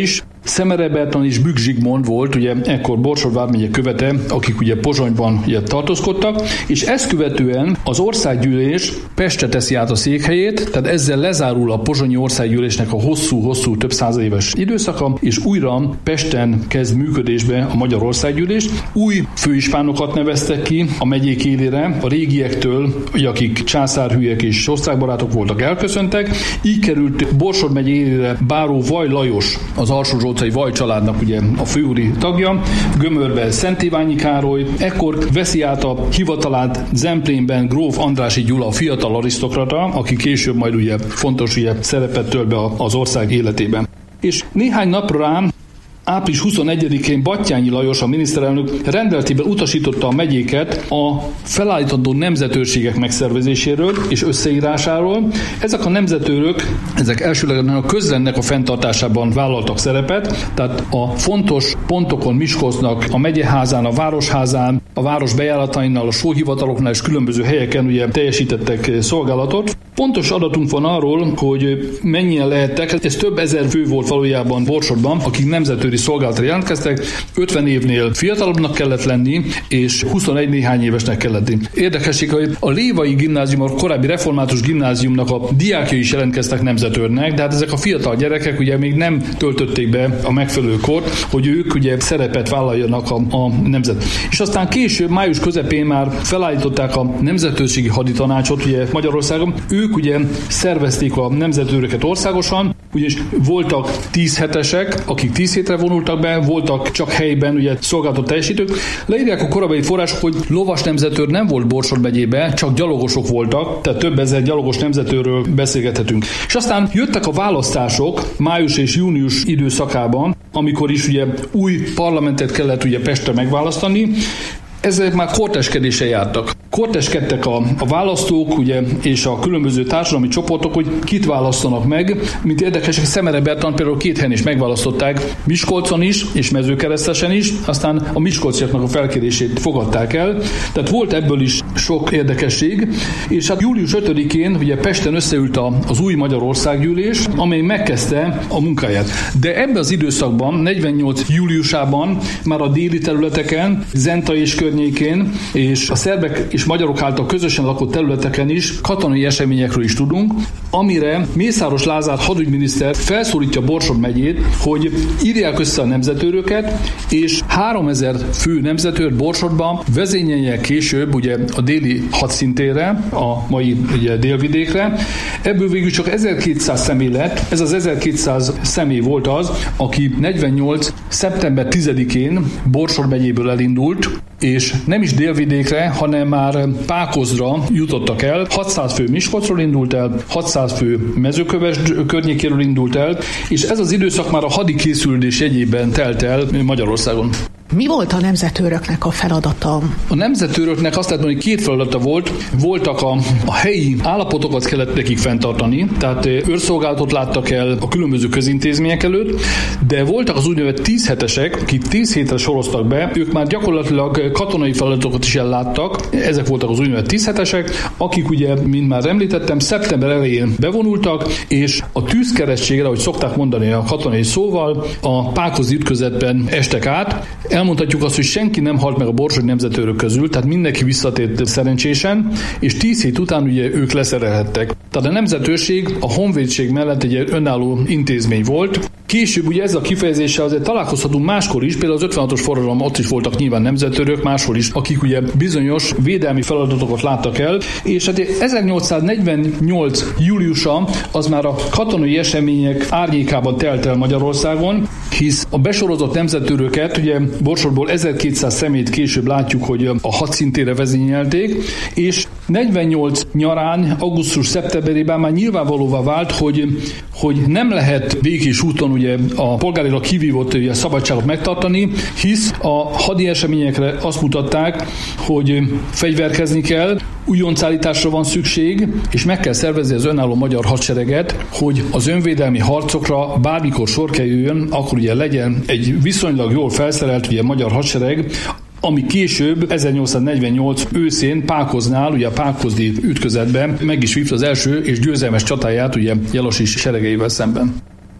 [SPEAKER 8] Szemere Bertalan és Bükk Zsigmond volt, ugye ekkor Borsod vármegye követe, akik ugye Pozsonyban ugye tartózkodtak, és ezt követően az országgyűlés Pestre teszi át a székhelyét, tehát ezzel lezárul a pozsonyi országgyűlésnek a hosszú-hosszú több száz éves időszaka, és újra Pesten kezd működésbe a Magyar Országgyűlés. Új főispánokat neveztek ki a megyék élére, a régiektől, akik császárhűek és országbarátok voltak, elköszöntek. Így került Borsod megye élére Báró Vaj Lajos, az Alsó-zsolcai Vaj családnak ugye a főúri tagja, Gömörbe Szent Iványi Károly, ekkor veszi át a hivatalát Zemplénben Gróf Andrássy Gyula, a fiatal arisztokrata, aki később majd ugye fontos ugye szerepet tölt be az ország életében. És néhány napra rá, április huszonegyedikén Batthyány Lajos, a miniszterelnök rendeletében utasította a megyéket a felállítandó nemzetőrségek megszervezéséről és összeírásáról. Ezek a nemzetőrök, ezek elsőlegesen a közrendnek a fenntartásában vállaltak szerepet, tehát a fontos pontokon Miskolcnak a megyeházán, a városházán, a város bejáratainál, a sóhivataloknál és különböző helyeken ugye teljesítettek szolgálatot. Pontos adatunk van arról, hogy mennyien lehettek, ez több ezer fő volt valójában Borsodban, akik nemzetőri szolgálatra jelentkeztek, ötven évnél fiatalabbnak kellett lenni, és huszonegy néhány évesnek kellett lenni. Érdekesség, hogy a Lévai Gimnázium, a korábbi református gimnáziumnak a diákjai is jelentkeztek nemzetőrnek, de hát ezek a fiatal gyerekek ugye még nem töltötték be a megfelelő kort, hogy ők ugye szerepet vállaljanak a, a nemzet. És aztán később, május közepén már felállították a nemzetőrségi haditanácsot ugye Magyarországon. Ők ugye szervezték a nemzetőröket országosan, ugyanis voltak tíz hetesek, akik tíz hétre vonultak be, voltak csak helyben ugye szolgálatot teljesítők. Leírják a korábbi források, hogy lovas nemzetőr nem volt Borsod megyében, csak gyalogosok voltak, tehát több ezer gyalogos nemzetőrről beszélgethetünk. És aztán jöttek a választások május és június időszakában, amikor is ugye új parlamentet kellett ugye Pestre megválasztani. Ezek már korteskedéssel jártak. Korteskedtek a, a választók ugye, és a különböző társadalmi csoportok, hogy kit választanak meg. Mint érdekesek, Szemere Bertalan például két helyen is megválasztották, Miskolcon is, és Mezőkeresztesen is, aztán a miskolciaknak a felkérését fogadták el. Tehát volt ebből is sok érdekesség, és hát július ötödikén ugye Pesten összeült a, az új Magyar Országgyűlés, amely megkezdte a munkáját. De ebben az időszakban, negyvennyolc júliusában már a déli területeken, Zenta és környékén, és a szerbek és magyarok által közösen lakott területeken is katonai eseményekről is tudunk, amire Mészáros Lázár hadügyminiszter felszólítja Borsod megyét, hogy írják össze a nemzetőröket, és háromezer fő nemzetőr Borsodba vezényelje később ugye a déli hadszintére, a mai ugye délvidékre. Ebből végül csak ezerkétszáz személy lett. Ez az ezerkétszáz személy volt az, aki negyvennyolc szeptember tizedikén Borsod megyéből elindult, és nem is délvidékre, hanem már Pákozra jutottak el. hatszáz fő Miskolcról indult el, hatszáz fő Mezőköves környékéről indult el, és ez az időszak már a hadi készülés jegyében telt el Magyarországon.
[SPEAKER 7] Mi volt a nemzetőröknek a feladata?
[SPEAKER 8] A nemzetőröknek azt lehet mondani, hogy két feladata volt. Voltak a, a helyi állapotokat kellett nekik fenntartani, tehát őrszolgálatot láttak el a különböző közintézmények előtt, de voltak az úgynevezett tíz hetesek, akik tíz hétre soroztak be, ők már gyakorlatilag katonai feladatokat is elláttak. Ezek voltak az úgynevezett tíz hetesek, akik ugye, mint már említettem, szeptember elején bevonultak, és a tűzkeresztségre, ahogy szokták mondani a katonai szóval, a pákozi ütközetben estek át. Elmondhatjuk azt, hogy senki nem halt meg a borsodi nemzetőrök közül, tehát mindenki visszatért szerencsésen, és tíz hét után ugye ők leszerelhettek. Tehát a nemzetőrség a honvédség mellett egy önálló intézmény volt. Később ugye ez a kifejezéssel azért találkozhatunk máskor is, például az ötvenhatos forradalom, ott is voltak nyilván nemzetőrök, máshol is, akik ugye bizonyos védelmi feladatokat láttak el, és hát ezernyolcszáznegyvennyolc júliusa az már a katonai események árnyékában telt el Magyarországon, hisz a besorozott nemzetőröket ugye Borsodból ezerkétszáz személyt később látjuk, hogy a hadszintére vezényelték, és negyvennyolc nyarán, augusztus-szeptemberében már nyilvánvalóvá vált, hogy, hogy nem lehet békés úton ugye a polgárilag kivívott ugye, szabadságot megtartani, hisz a hadi eseményekre azt mutatták, hogy fegyverkezni kell, újoncállításra van szükség, és meg kell szervezni az önálló magyar hadsereget, hogy az önvédelmi harcokra bármikor sor kerüljön, akkor ugye legyen egy viszonylag jól felszerelt ugye magyar hadsereg, ami később ezernyolcszáznegyvennyolc őszén Pákoznál, ugye a pákozdi ütközetben meg is vívta az első és győzelmes csatáját ugye Jalosis seregeivel szemben.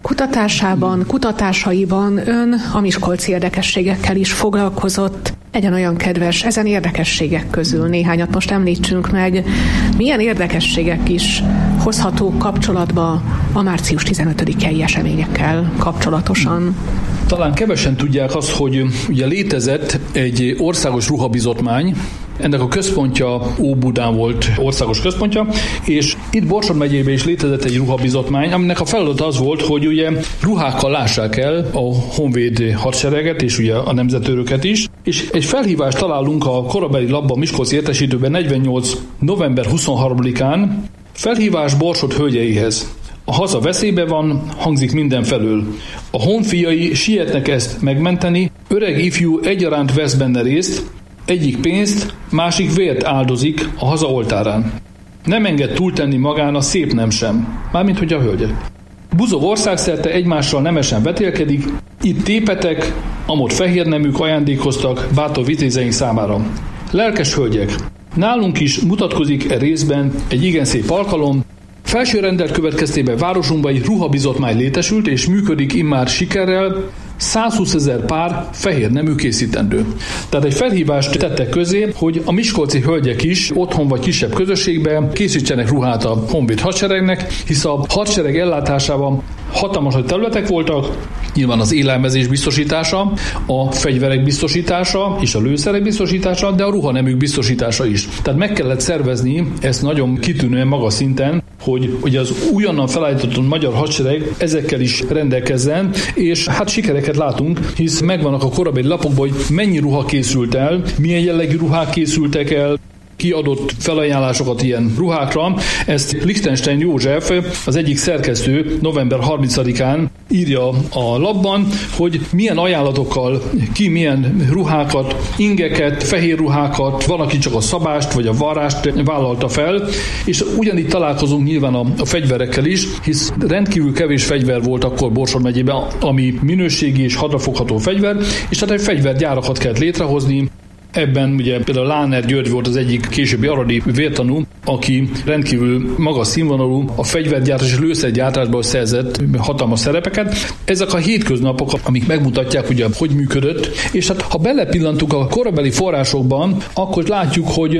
[SPEAKER 7] Kutatásában, kutatásaiban ön a miskolci érdekességekkel is foglalkozott. Legyen olyan kedves, ezen érdekességek közül néhányat most említsünk meg. Milyen érdekességek is hozhatók kapcsolatba a március tizenötödikei eseményekkel kapcsolatosan?
[SPEAKER 8] Talán kevesen tudják azt, hogy ugye létezett egy országos ruhabizotmány, ennek a központja Óbudán volt, országos központja, és itt Borsod megyében is létezett egy ruhabizotmány, aminek a feladat az volt, hogy ugye ruhákkal lássák el a honvéd hadsereget, és ugye a nemzetőröket is, és egy felhívást találunk a korabeli labban Miskolci értesítőben negyvennyolc november huszonharmadikán, felhívás Borsod hölgyeihez. A haza veszélybe van, hangzik mindenfelől. A honfiai sietnek ezt megmenteni, öreg ifjú egyaránt vesz benne részt, egyik pénzt, másik vért áldozik a haza oltárán. Nem enged túltenni magán a szép nem sem, mármint hogy a hölgyek. Buzog országszerte egymással nemesen vetélkedik, itt tépetek, amott fehér neműk ajándékoztak bátor vitézeink számára. Lelkes hölgyek, nálunk is mutatkozik e részben egy igen szép alkalom. Felső rendelet következtében városunkban egy ruhabizotmány létesült, és működik immár sikerrel, százhúszezer pár fehér nemű készítendő. Tehát egy felhívást tettek közé, hogy a miskolci hölgyek is otthon vagy kisebb közösségben készítsenek ruhát a honvéd hadseregnek, hisz a hadsereg ellátásában hatalmas területek voltak, nyilván az élelmezés biztosítása, a fegyverek biztosítása és a lőszerek biztosítása, de a ruhaneműk biztosítása is. Tehát meg kellett szervezni ezt nagyon kitűnően magas szinten, hogy ugye az újonnan felállított magyar hadsereg ezekkel is rendelkezzen, és hát sikereket látunk, hisz megvannak a korabeli lapokban, hogy mennyi ruha készült el, milyen jellegű ruhák készültek el, kiadott felajánlásokat ilyen ruhákra. Ezt Lichtenstein József, az egyik szerkesztő november harmincadikán írja a lapban, hogy milyen ajánlatokkal, ki milyen ruhákat, ingeket, fehér ruhákat, van, aki csak a szabást vagy a varrást vállalta fel, és ugyanígy találkozunk nyilván a, a fegyverekkel is, hisz rendkívül kevés fegyver volt akkor Borsod megyében, ami minőségi és hadrafogható fegyver, és tehát egy fegyvergyárakat kellett létrehozni. Ebben ugye például Láner György volt az egyik későbbi aradi vértanú, aki rendkívül magas színvonalú a fegyvergyártás és lőszergyártásban szerzett hatalmas szerepeket. Ezek a hétköznapok, amik megmutatják, ugye, hogy működött, és hát ha belepillantunk a korabeli forrásokban, akkor látjuk, hogy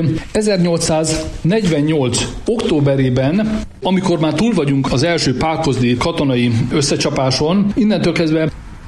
[SPEAKER 8] ezernyolcszáznegyvennyolc októberében, amikor már túl vagyunk az első pákozdi katonai összecsapáson, innentől kezdve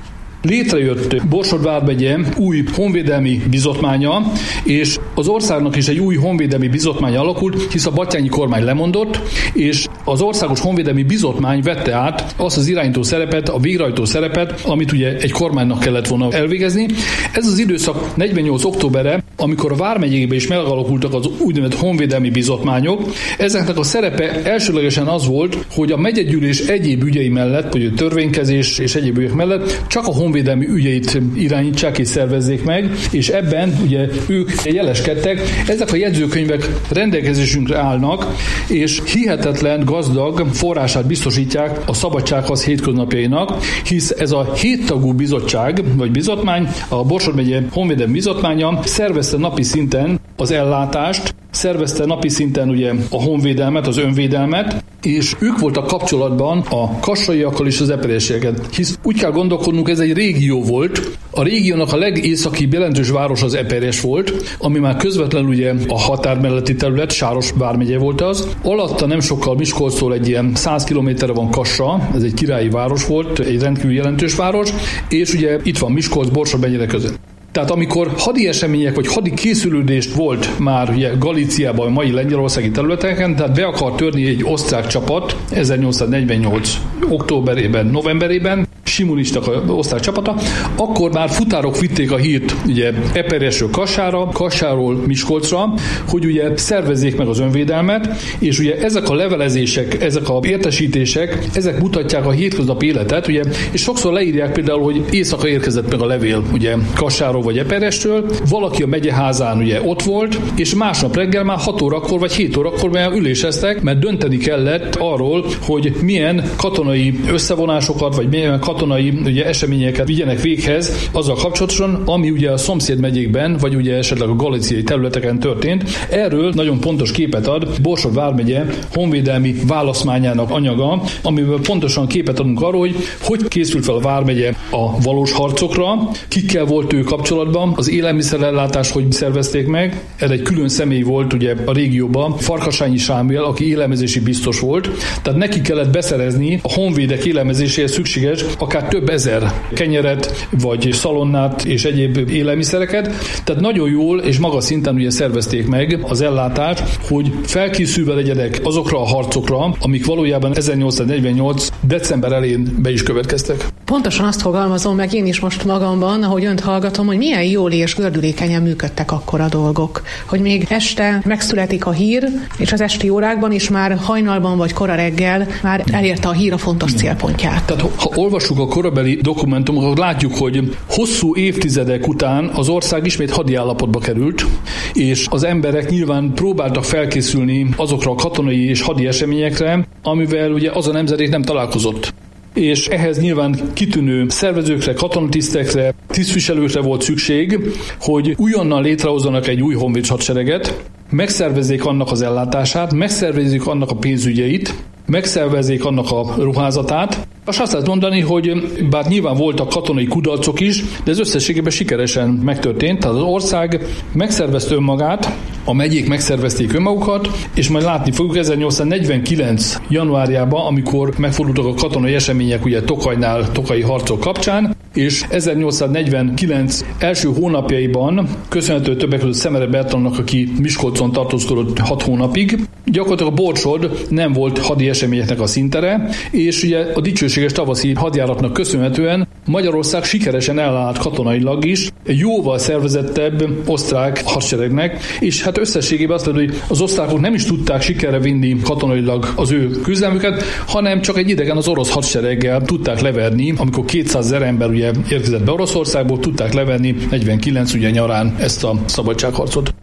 [SPEAKER 8] létrejött Borsod vármegye új honvédelmi bizotmánya, és az országnak is egy új honvédelmi bizotmánya alakult, hisz a Batthyányi kormány lemondott, és az országos honvédelmi bizotmány vette át azt az irányító szerepet, a végrehajtó szerepet, amit ugye egy kormánynak kellett volna elvégezni. Ez az időszak negyvennyolc októbere, amikor a vármegyékben is megalakultak az úgynevezett honvédelmi bizotmányok. Ezeknek a szerepe elsőlegesen az volt, hogy a megyegyűlés egyéb ügyei mellett, vagy a törvénykezés és egyéb ügyek mellett csak a honvédelmi ügyeit irányítsák és szervezzék meg, és ebben ugye ők jeleskedtek. Ezek a jegyzőkönyvek rendelkezésünkre állnak, és hihetetlen gazdag forrását biztosítják a szabadságharc hétköznapjainak, hisz ez a héttagú bizottság, vagy bizotmány, a Borsod megye honvédelmi bizotmánya szervezte napi szinten az ellátást, szervezte napi szinten ugye a honvédelmet, az önvédelmet, és ők voltak kapcsolatban a kassaiakkal és az eperesieket. Hisz úgy kell gondolkodnunk, ez egy régió volt. A régiónak a legészaki jelentős város az Eperes volt, ami már közvetlenül ugye a határ melletti terület, Sáros vármegye volt az. Alatta nem sokkal Miskolctól egy ilyen száz kilométerre van Kassa, ez egy királyi város volt, egy rendkívül jelentős város, és ugye itt van Miskolc, Borsod megyere között. Tehát amikor hadi események vagy hadi készülődést volt már ugye Galíciában, a mai lengyelországi területeken, tehát be akar törni egy osztrák csapat ezernyolcszáznegyvennyolc októberében, novemberében, Simulistak a osztrák csapata, akkor már futárok vitték a hírt ugye Eperesről Kassára, Kassáról Miskolcra, hogy ugye szervezzék meg az önvédelmet, és ugye ezek a levelezések, ezek a értesítések, ezek mutatják a hétköznapi életet, ugye, és sokszor leírják például, hogy éjszaka érkezett meg a levél, ugye Kassáról vagy Eperestől, valaki a megyeházán ugye ott volt, és másnap reggel már hat órakor vagy hét órakor már üléseztek, mert dönteni kellett arról, hogy milyen katonai összevonásokat, vagy milyen katonai katonai ugye, eseményeket vigyenek véghez azzal kapcsolatosan, ami ugye a szomszéd megyékben, vagy ugye esetleg a galíciai területeken történt. Erről nagyon pontos képet ad Borsod vármegye honvédelmi válaszmányának anyaga, amiben pontosan képet adunk arról, hogy hogy készült fel a vármegye a valós harcokra, kikkel volt ő kapcsolatban, az élelmiszerellátást hogy szervezték meg. Ez egy külön személy volt ugye a régióban, Farkasányi Sámuel, aki élelmezési biztos volt, tehát neki kellett beszerezni a honvédek élelmezéséhez szükséges akár több ezer kenyeret, vagy szalonnát és egyéb élelmiszereket. Tehát nagyon jól és magas szinten ugye szervezték meg az ellátást, hogy felkészülve legyenek azokra a harcokra, amik valójában ezernyolcszáznegyvennyolc december elején be is következtek.
[SPEAKER 7] Pontosan azt fogalmazom meg én is most magamban, ahogy önt hallgatom, hogy milyen jól és gördülékenyen működtek akkor a dolgok. Hogy még este megszületik a hír, és az esti órákban is már hajnalban vagy kora reggel már elérte a hír a fontos célpontját.
[SPEAKER 8] Tehát ha olvassuk a korabeli dokumentumokat, látjuk, hogy hosszú évtizedek után az ország ismét hadiállapotba került, és az emberek nyilván próbáltak felkészülni azokra a katonai és hadi eseményekre, amivel ugye az a nemzedék nem találkozott. És ehhez nyilván kitűnő szervezőkre, katonatisztekre, tisztviselőkre volt szükség, hogy újonnan létrehozzanak egy új honvéd hadsereget, megszervezzék annak az ellátását, megszervezzék annak a pénzügyeit, megszervezzék annak a ruházatát. És azt lehet mondani, hogy bár nyilván voltak katonai kudarcok is, de ez összességében sikeresen megtörtént. Tehát az ország megszervezte önmagát, a megyék megszervezték önmagukat, és majd látni fogjuk ezernyolcszáznegyvenkilenc januárjában, amikor megfordultak a katonai események ugye Tokajnál, tokaji harcok kapcsán, és ezernyolcszáznegyvenkilenc első hónapjaiban, köszönhető többek között Szemere Bertalannak, aki Miskolcon tartózkodott hat hónapig, gyakorlatilag a Borsod nem volt hadi eseményeknek a színtere, és ugye a dicsőséges tavaszi hadjáratnak köszönhetően Magyarország sikeresen elállt katonailag is egy jóval szervezettebb osztrák hadseregnek, és hát összességében azt mondja, hogy az osztrákok nem is tudták sikerre vinni katonailag az ő küzdelmüket, hanem csak egy idegen az orosz hadsereggel tudták leverni, amikor kétszázezer ember ugye érkezett be Oroszországból, tudták leverni negyvenkilenc ugye nyarán ezt a szabadságharcot.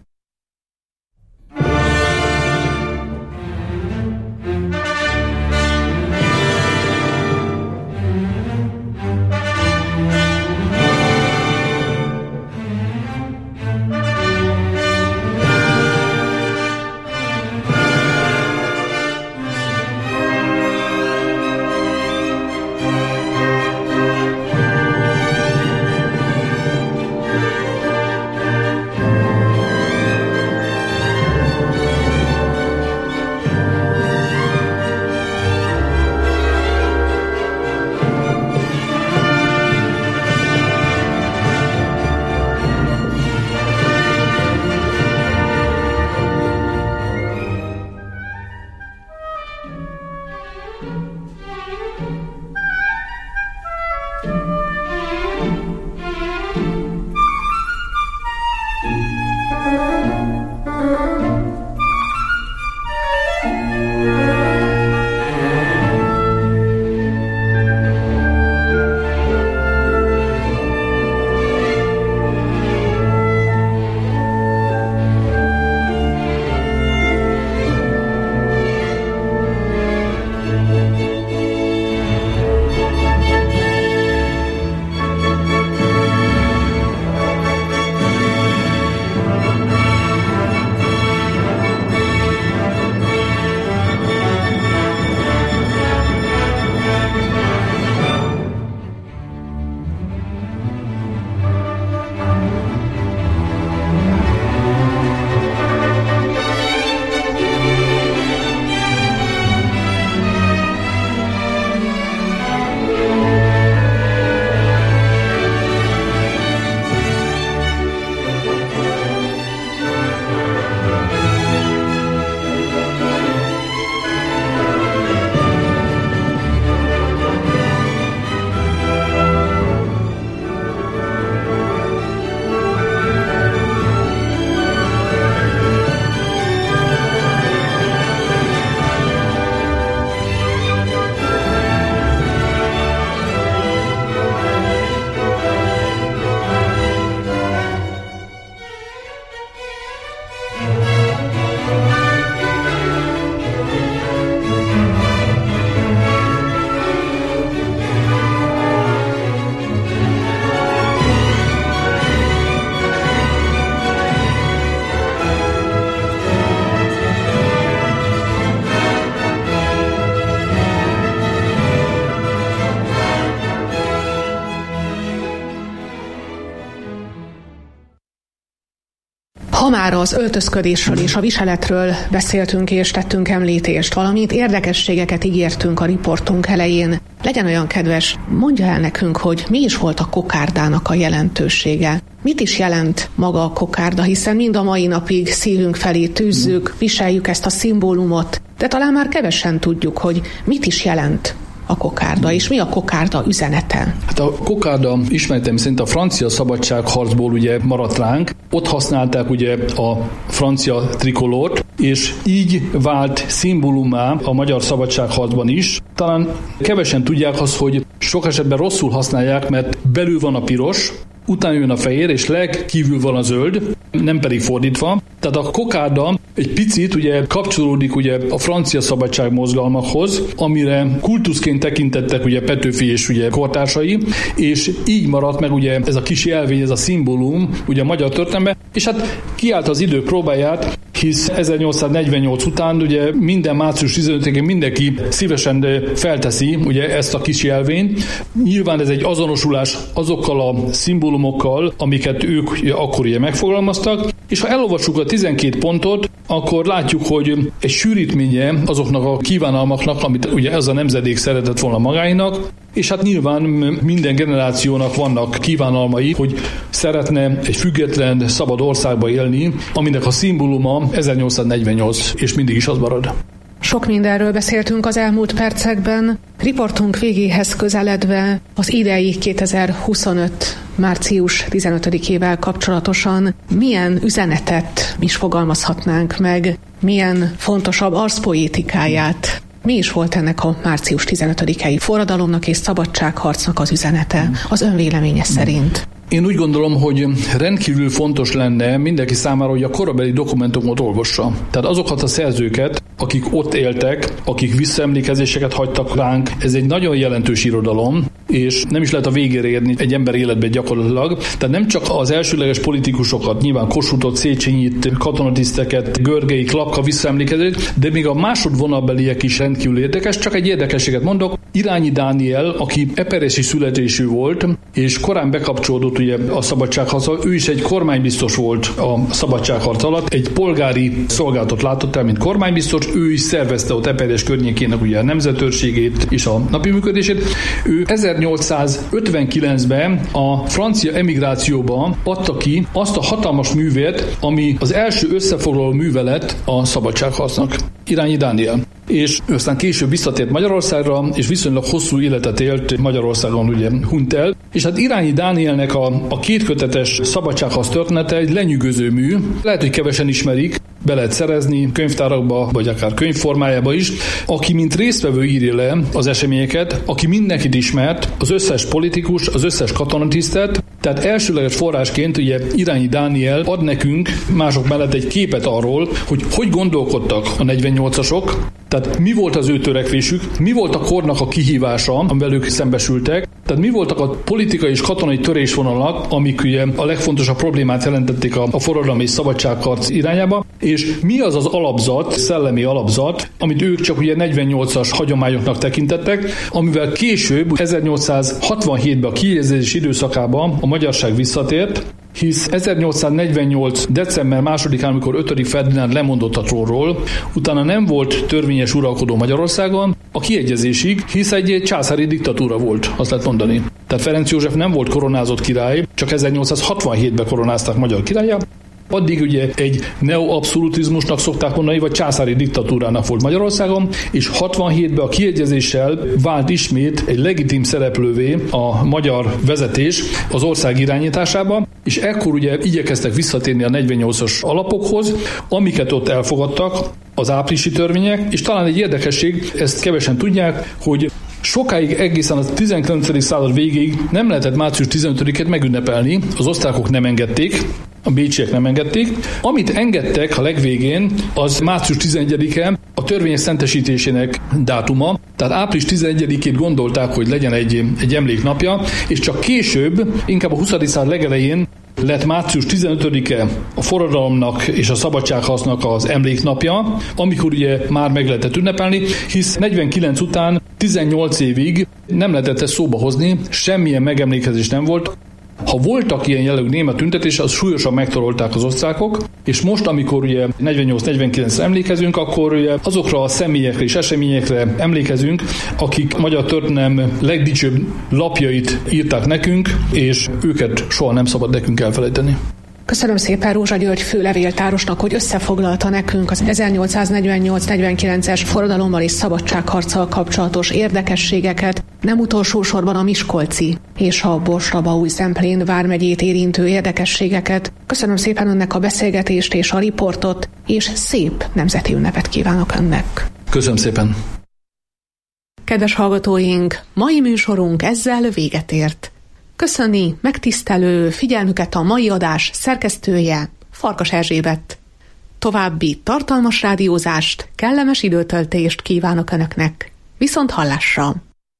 [SPEAKER 7] Ha már az öltözködésről és a viseletről beszéltünk és tettünk említést, valamint érdekességeket ígértünk a riportunk elején, legyen olyan kedves, mondja el nekünk, hogy mi is volt a kokárdának a jelentősége. Mit is jelent maga a kokárda, hiszen mind a mai napig szívünk felé tűzzük, viseljük ezt a szimbólumot, de talán már kevesen tudjuk, hogy mit is jelent a kokárda, és mi a kokárda üzenete?
[SPEAKER 8] Hát a kokárda ismeretem szerint a francia szabadságharcból ugye maradt ránk, ott használták ugye a francia trikolort, és így vált szimbólumá a magyar szabadságharcban is. Talán kevesen tudják azt, hogy sok esetben rosszul használják, mert belül van a piros, utána jön a fehér, és legkívül van a zöld, nem pedig fordítva. Tehát a kokárda egy picit ugye kapcsolódik ugye a francia szabadságmozgalmakhoz, amire kultuszként tekintettek ugye Petőfi és ugye kortársai, és így maradt meg ugye ez a kis jelvény, ez a szimbólum ugye a magyar történelemben, és hát kiállt az idő próbáját, hisz ezernyolcszáznegyvennyolc után ugye minden március tizenötödikén mindenki szívesen felteszi ugye ezt a kis jelvényt. Nyilván ez egy azonosulás azokkal a szimbólumokkal, amiket ők akkor ugye megfogalmaztak, és ha elolvassuk a tizenkét pontot, akkor látjuk, hogy egy sűrítménye azoknak a kívánalmaknak, amit ugye ez a nemzedék szeretett volna magáinak, és hát nyilván minden generációnak vannak kívánalmai, hogy szeretne egy független, szabad országba élni, aminek a szimbóluma ezernyolcszáznegyvennyolc, és mindig is az marad.
[SPEAKER 7] Sok mindenről beszéltünk az elmúlt percekben. Riportunk végéhez közeledve az idei kétezer-huszonöt március tizenötödikével kapcsolatosan milyen üzenetet is fogalmazhatnánk meg, milyen fontosabb arszpoétikáját. Mi is volt ennek a március tizenötödikei forradalomnak és szabadságharcnak az üzenete, az ön véleménye szerint?
[SPEAKER 8] Én úgy gondolom, hogy rendkívül fontos lenne mindenki számára, hogy a korabeli dokumentumot olvassa. Tehát azokat a szerzőket, akik ott éltek, akik visszaemlékezéseket hagytak ránk, ez egy nagyon jelentős irodalom, és nem is lehet a végére érni egy ember életbe gyakorlatilag. Tehát nem csak az elsőleges politikusokat, nyilván Kossuthot, Széchenyit, katonatiszteket, Görgei, Klapka visszaemlékezést, de még a másodvonalbeliek is rendkívül érdekes. Csak egy érdekességet mondok, Irányi Dániel, aki eperesi születésű volt, és korán bekapcsolódott ugye a szabadságharcba, ő is egy kormánybiztos volt a szabadságharc alatt, egy polgári szolgálatot látott el, mint kormánybiztos, ő is szervezte ott Eperjes környékének ugye a nemzetőrségét és a napi működését. Ő ezernyolcszázötvenkilencben a francia emigrációban adta ki azt a hatalmas művet, ami az első összefoglaló művelet a szabadságharcnak. Irányi Dániel. És aztán később visszatért Magyarországra, és viszonylag hosszú életet élt Magyarországon, ugye hunyt el. És hát Irányi Dánielnek a, a kétkötetes szabadságharc története egy lenyűgöző mű. Lehet, hogy kevesen ismerik, be lehet szerezni könyvtárakba, vagy akár könyvformájába is. Aki mint résztvevő írja le az eseményeket, aki mindenkit ismert, az összes politikus, az összes katonatisztet, tehát elsőleges forrásként ugye Irányi Dániel ad nekünk mások mellett egy képet arról, hogy hogy gondolkodtak a negyvennyolcasok, tehát mi volt az ő törekvésük, mi volt a kornak a kihívása, amivel ők szembesültek, tehát mi voltak a politikai és katonai törésvonalak, amik ugye a legfontosabb problémát jelentették a, a forradalmi és szabadságharc irányába, és mi az az alapzat, szellemi alapzat, amit ők csak ugye negyvennyolcas hagyományoknak tekintettek, amivel később ezernyolcszázhatvanhétben a kijegyzés időszakában a magyarság visszatért, hisz ezernyolcszáznegyvennyolc. december másodikán, amikor ötödik Ferdinánd lemondott a trónról, utána nem volt törvényes uralkodó Magyarországon a kiegyezésig, hisz egy császári diktatúra volt, azt lehet mondani. Tehát Ferenc József nem volt koronázott király, csak ezernyolcszázhatvanhétben koronázták magyar királlyá. Addig ugye egy neoabszolutizmusnak szokták mondani, vagy császári diktatúrának volt Magyarországon, és hatvanhétben a kiegyezéssel vált ismét egy legitim szereplővé a magyar vezetés az ország irányításába, és ekkor ugye igyekeztek visszatérni a negyvennyolcas alapokhoz, amiket ott elfogadtak, az áprilisi törvények, és talán egy érdekesség, ezt kevesen tudják, hogy sokáig egészen a tizenkilencedik század végéig nem lehetett március tizenötödiket megünnepelni, az osztrákok nem engedték, a bécsiek nem engedték. Amit engedtek a legvégén, az március tizenegyedike a törvények szentesítésének dátuma, tehát április tizenegyedikét gondolták, hogy legyen egy, egy emléknapja, és csak később, inkább a huszadik század legelején lett március tizenötödike a forradalomnak és a szabadságharcnak az emléknapja, amikor ugye már meg lehetett ünnepelni, hisz negyvenkilenc után tizennyolc évig nem lehetett ezt szóba hozni, semmilyen megemlékezés nem volt. Ha voltak ilyen jellegű német tüntetések, az súlyosan megtorolták az osztrákok, és most, amikor ugye negyvennyolc negyvenkilenc emlékezünk, akkor ugye azokra a személyekre és eseményekre emlékezünk, akik magyar történelem legdicsőbb lapjait írták nekünk, és őket soha nem szabad nekünk elfelejteni.
[SPEAKER 7] Köszönöm szépen Rózsa György főlevéltárosnak, hogy összefoglalta nekünk az ezernyolcszáznegyvennyolc negyvenkilences forradalommal és szabadságharccal kapcsolatos érdekességeket, nem utolsó sorban a miskolci és a Borsod-Abaúj-Zemplén vármegyét érintő érdekességeket. Köszönöm szépen önnek a beszélgetést és a riportot, és szép nemzeti ünnepet kívánok önnek.
[SPEAKER 8] Köszönöm szépen.
[SPEAKER 7] Kedves hallgatóink, mai műsorunk ezzel véget ért. Köszöni megtisztelő figyelmüket a mai adás szerkesztője, Farkas Erzsébet. További tartalmas rádiózást, kellemes időtöltést kívánok önöknek. Viszont hallásra!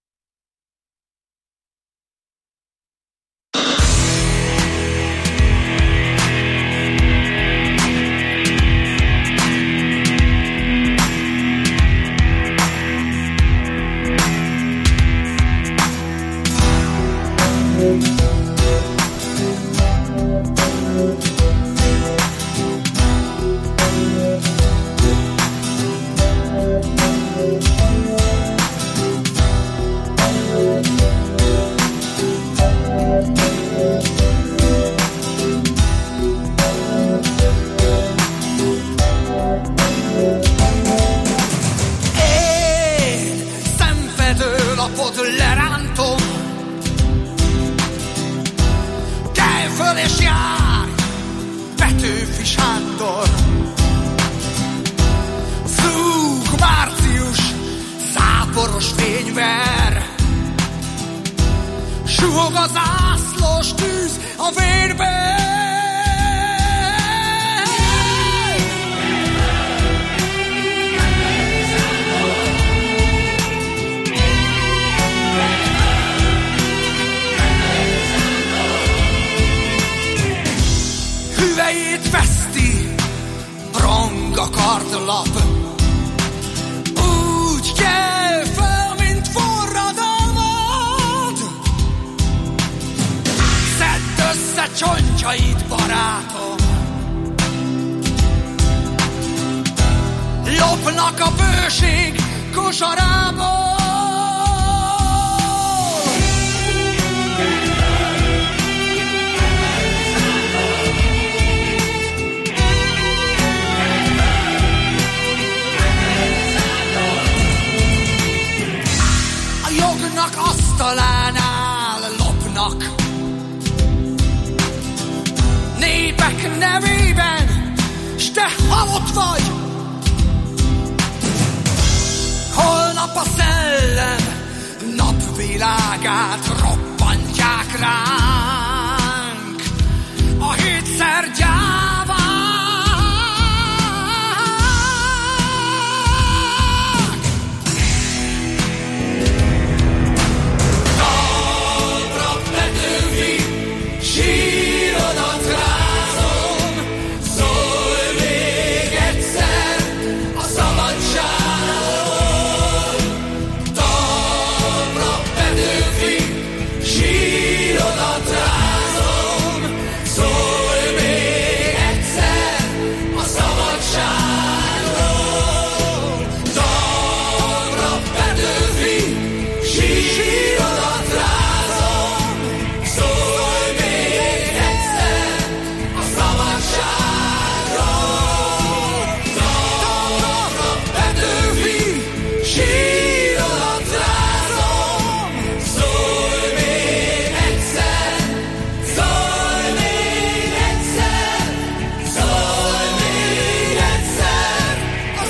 [SPEAKER 6] Suhog az ászlós tűz a vérbe. Hüvelyét veszti, rong a kardlap. Úgy kell fel, mint forradalmad. Szedd össze csontjait, barátom. Lopnak a bőség kosarából. Asztalánál lopnak. Népek nevében, s te halott vagy. Holnap a szellem napvilágát roppantják ránk. A hétszer gyávák. Sírodat rázom, szólj még egyszer a szabadságról. Talpra Petőfi, sírodat rázom, szólj még egyszer a szabadságról. Talpra Petőfi, sírodat rázom, szólj még egyszer a szabadságról. Talpra Petőfi, sírodat rázom, szólj még egyszer, szólj még egyszer, szólj még egyszer a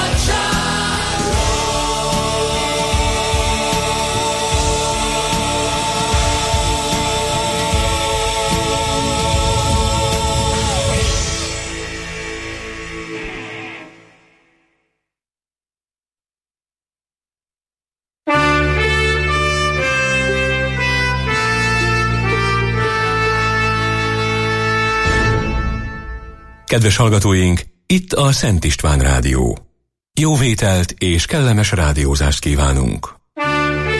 [SPEAKER 1] Kedves hallgatóink, itt a Szent István Rádió. Jó vételt és kellemes rádiózást kívánunk.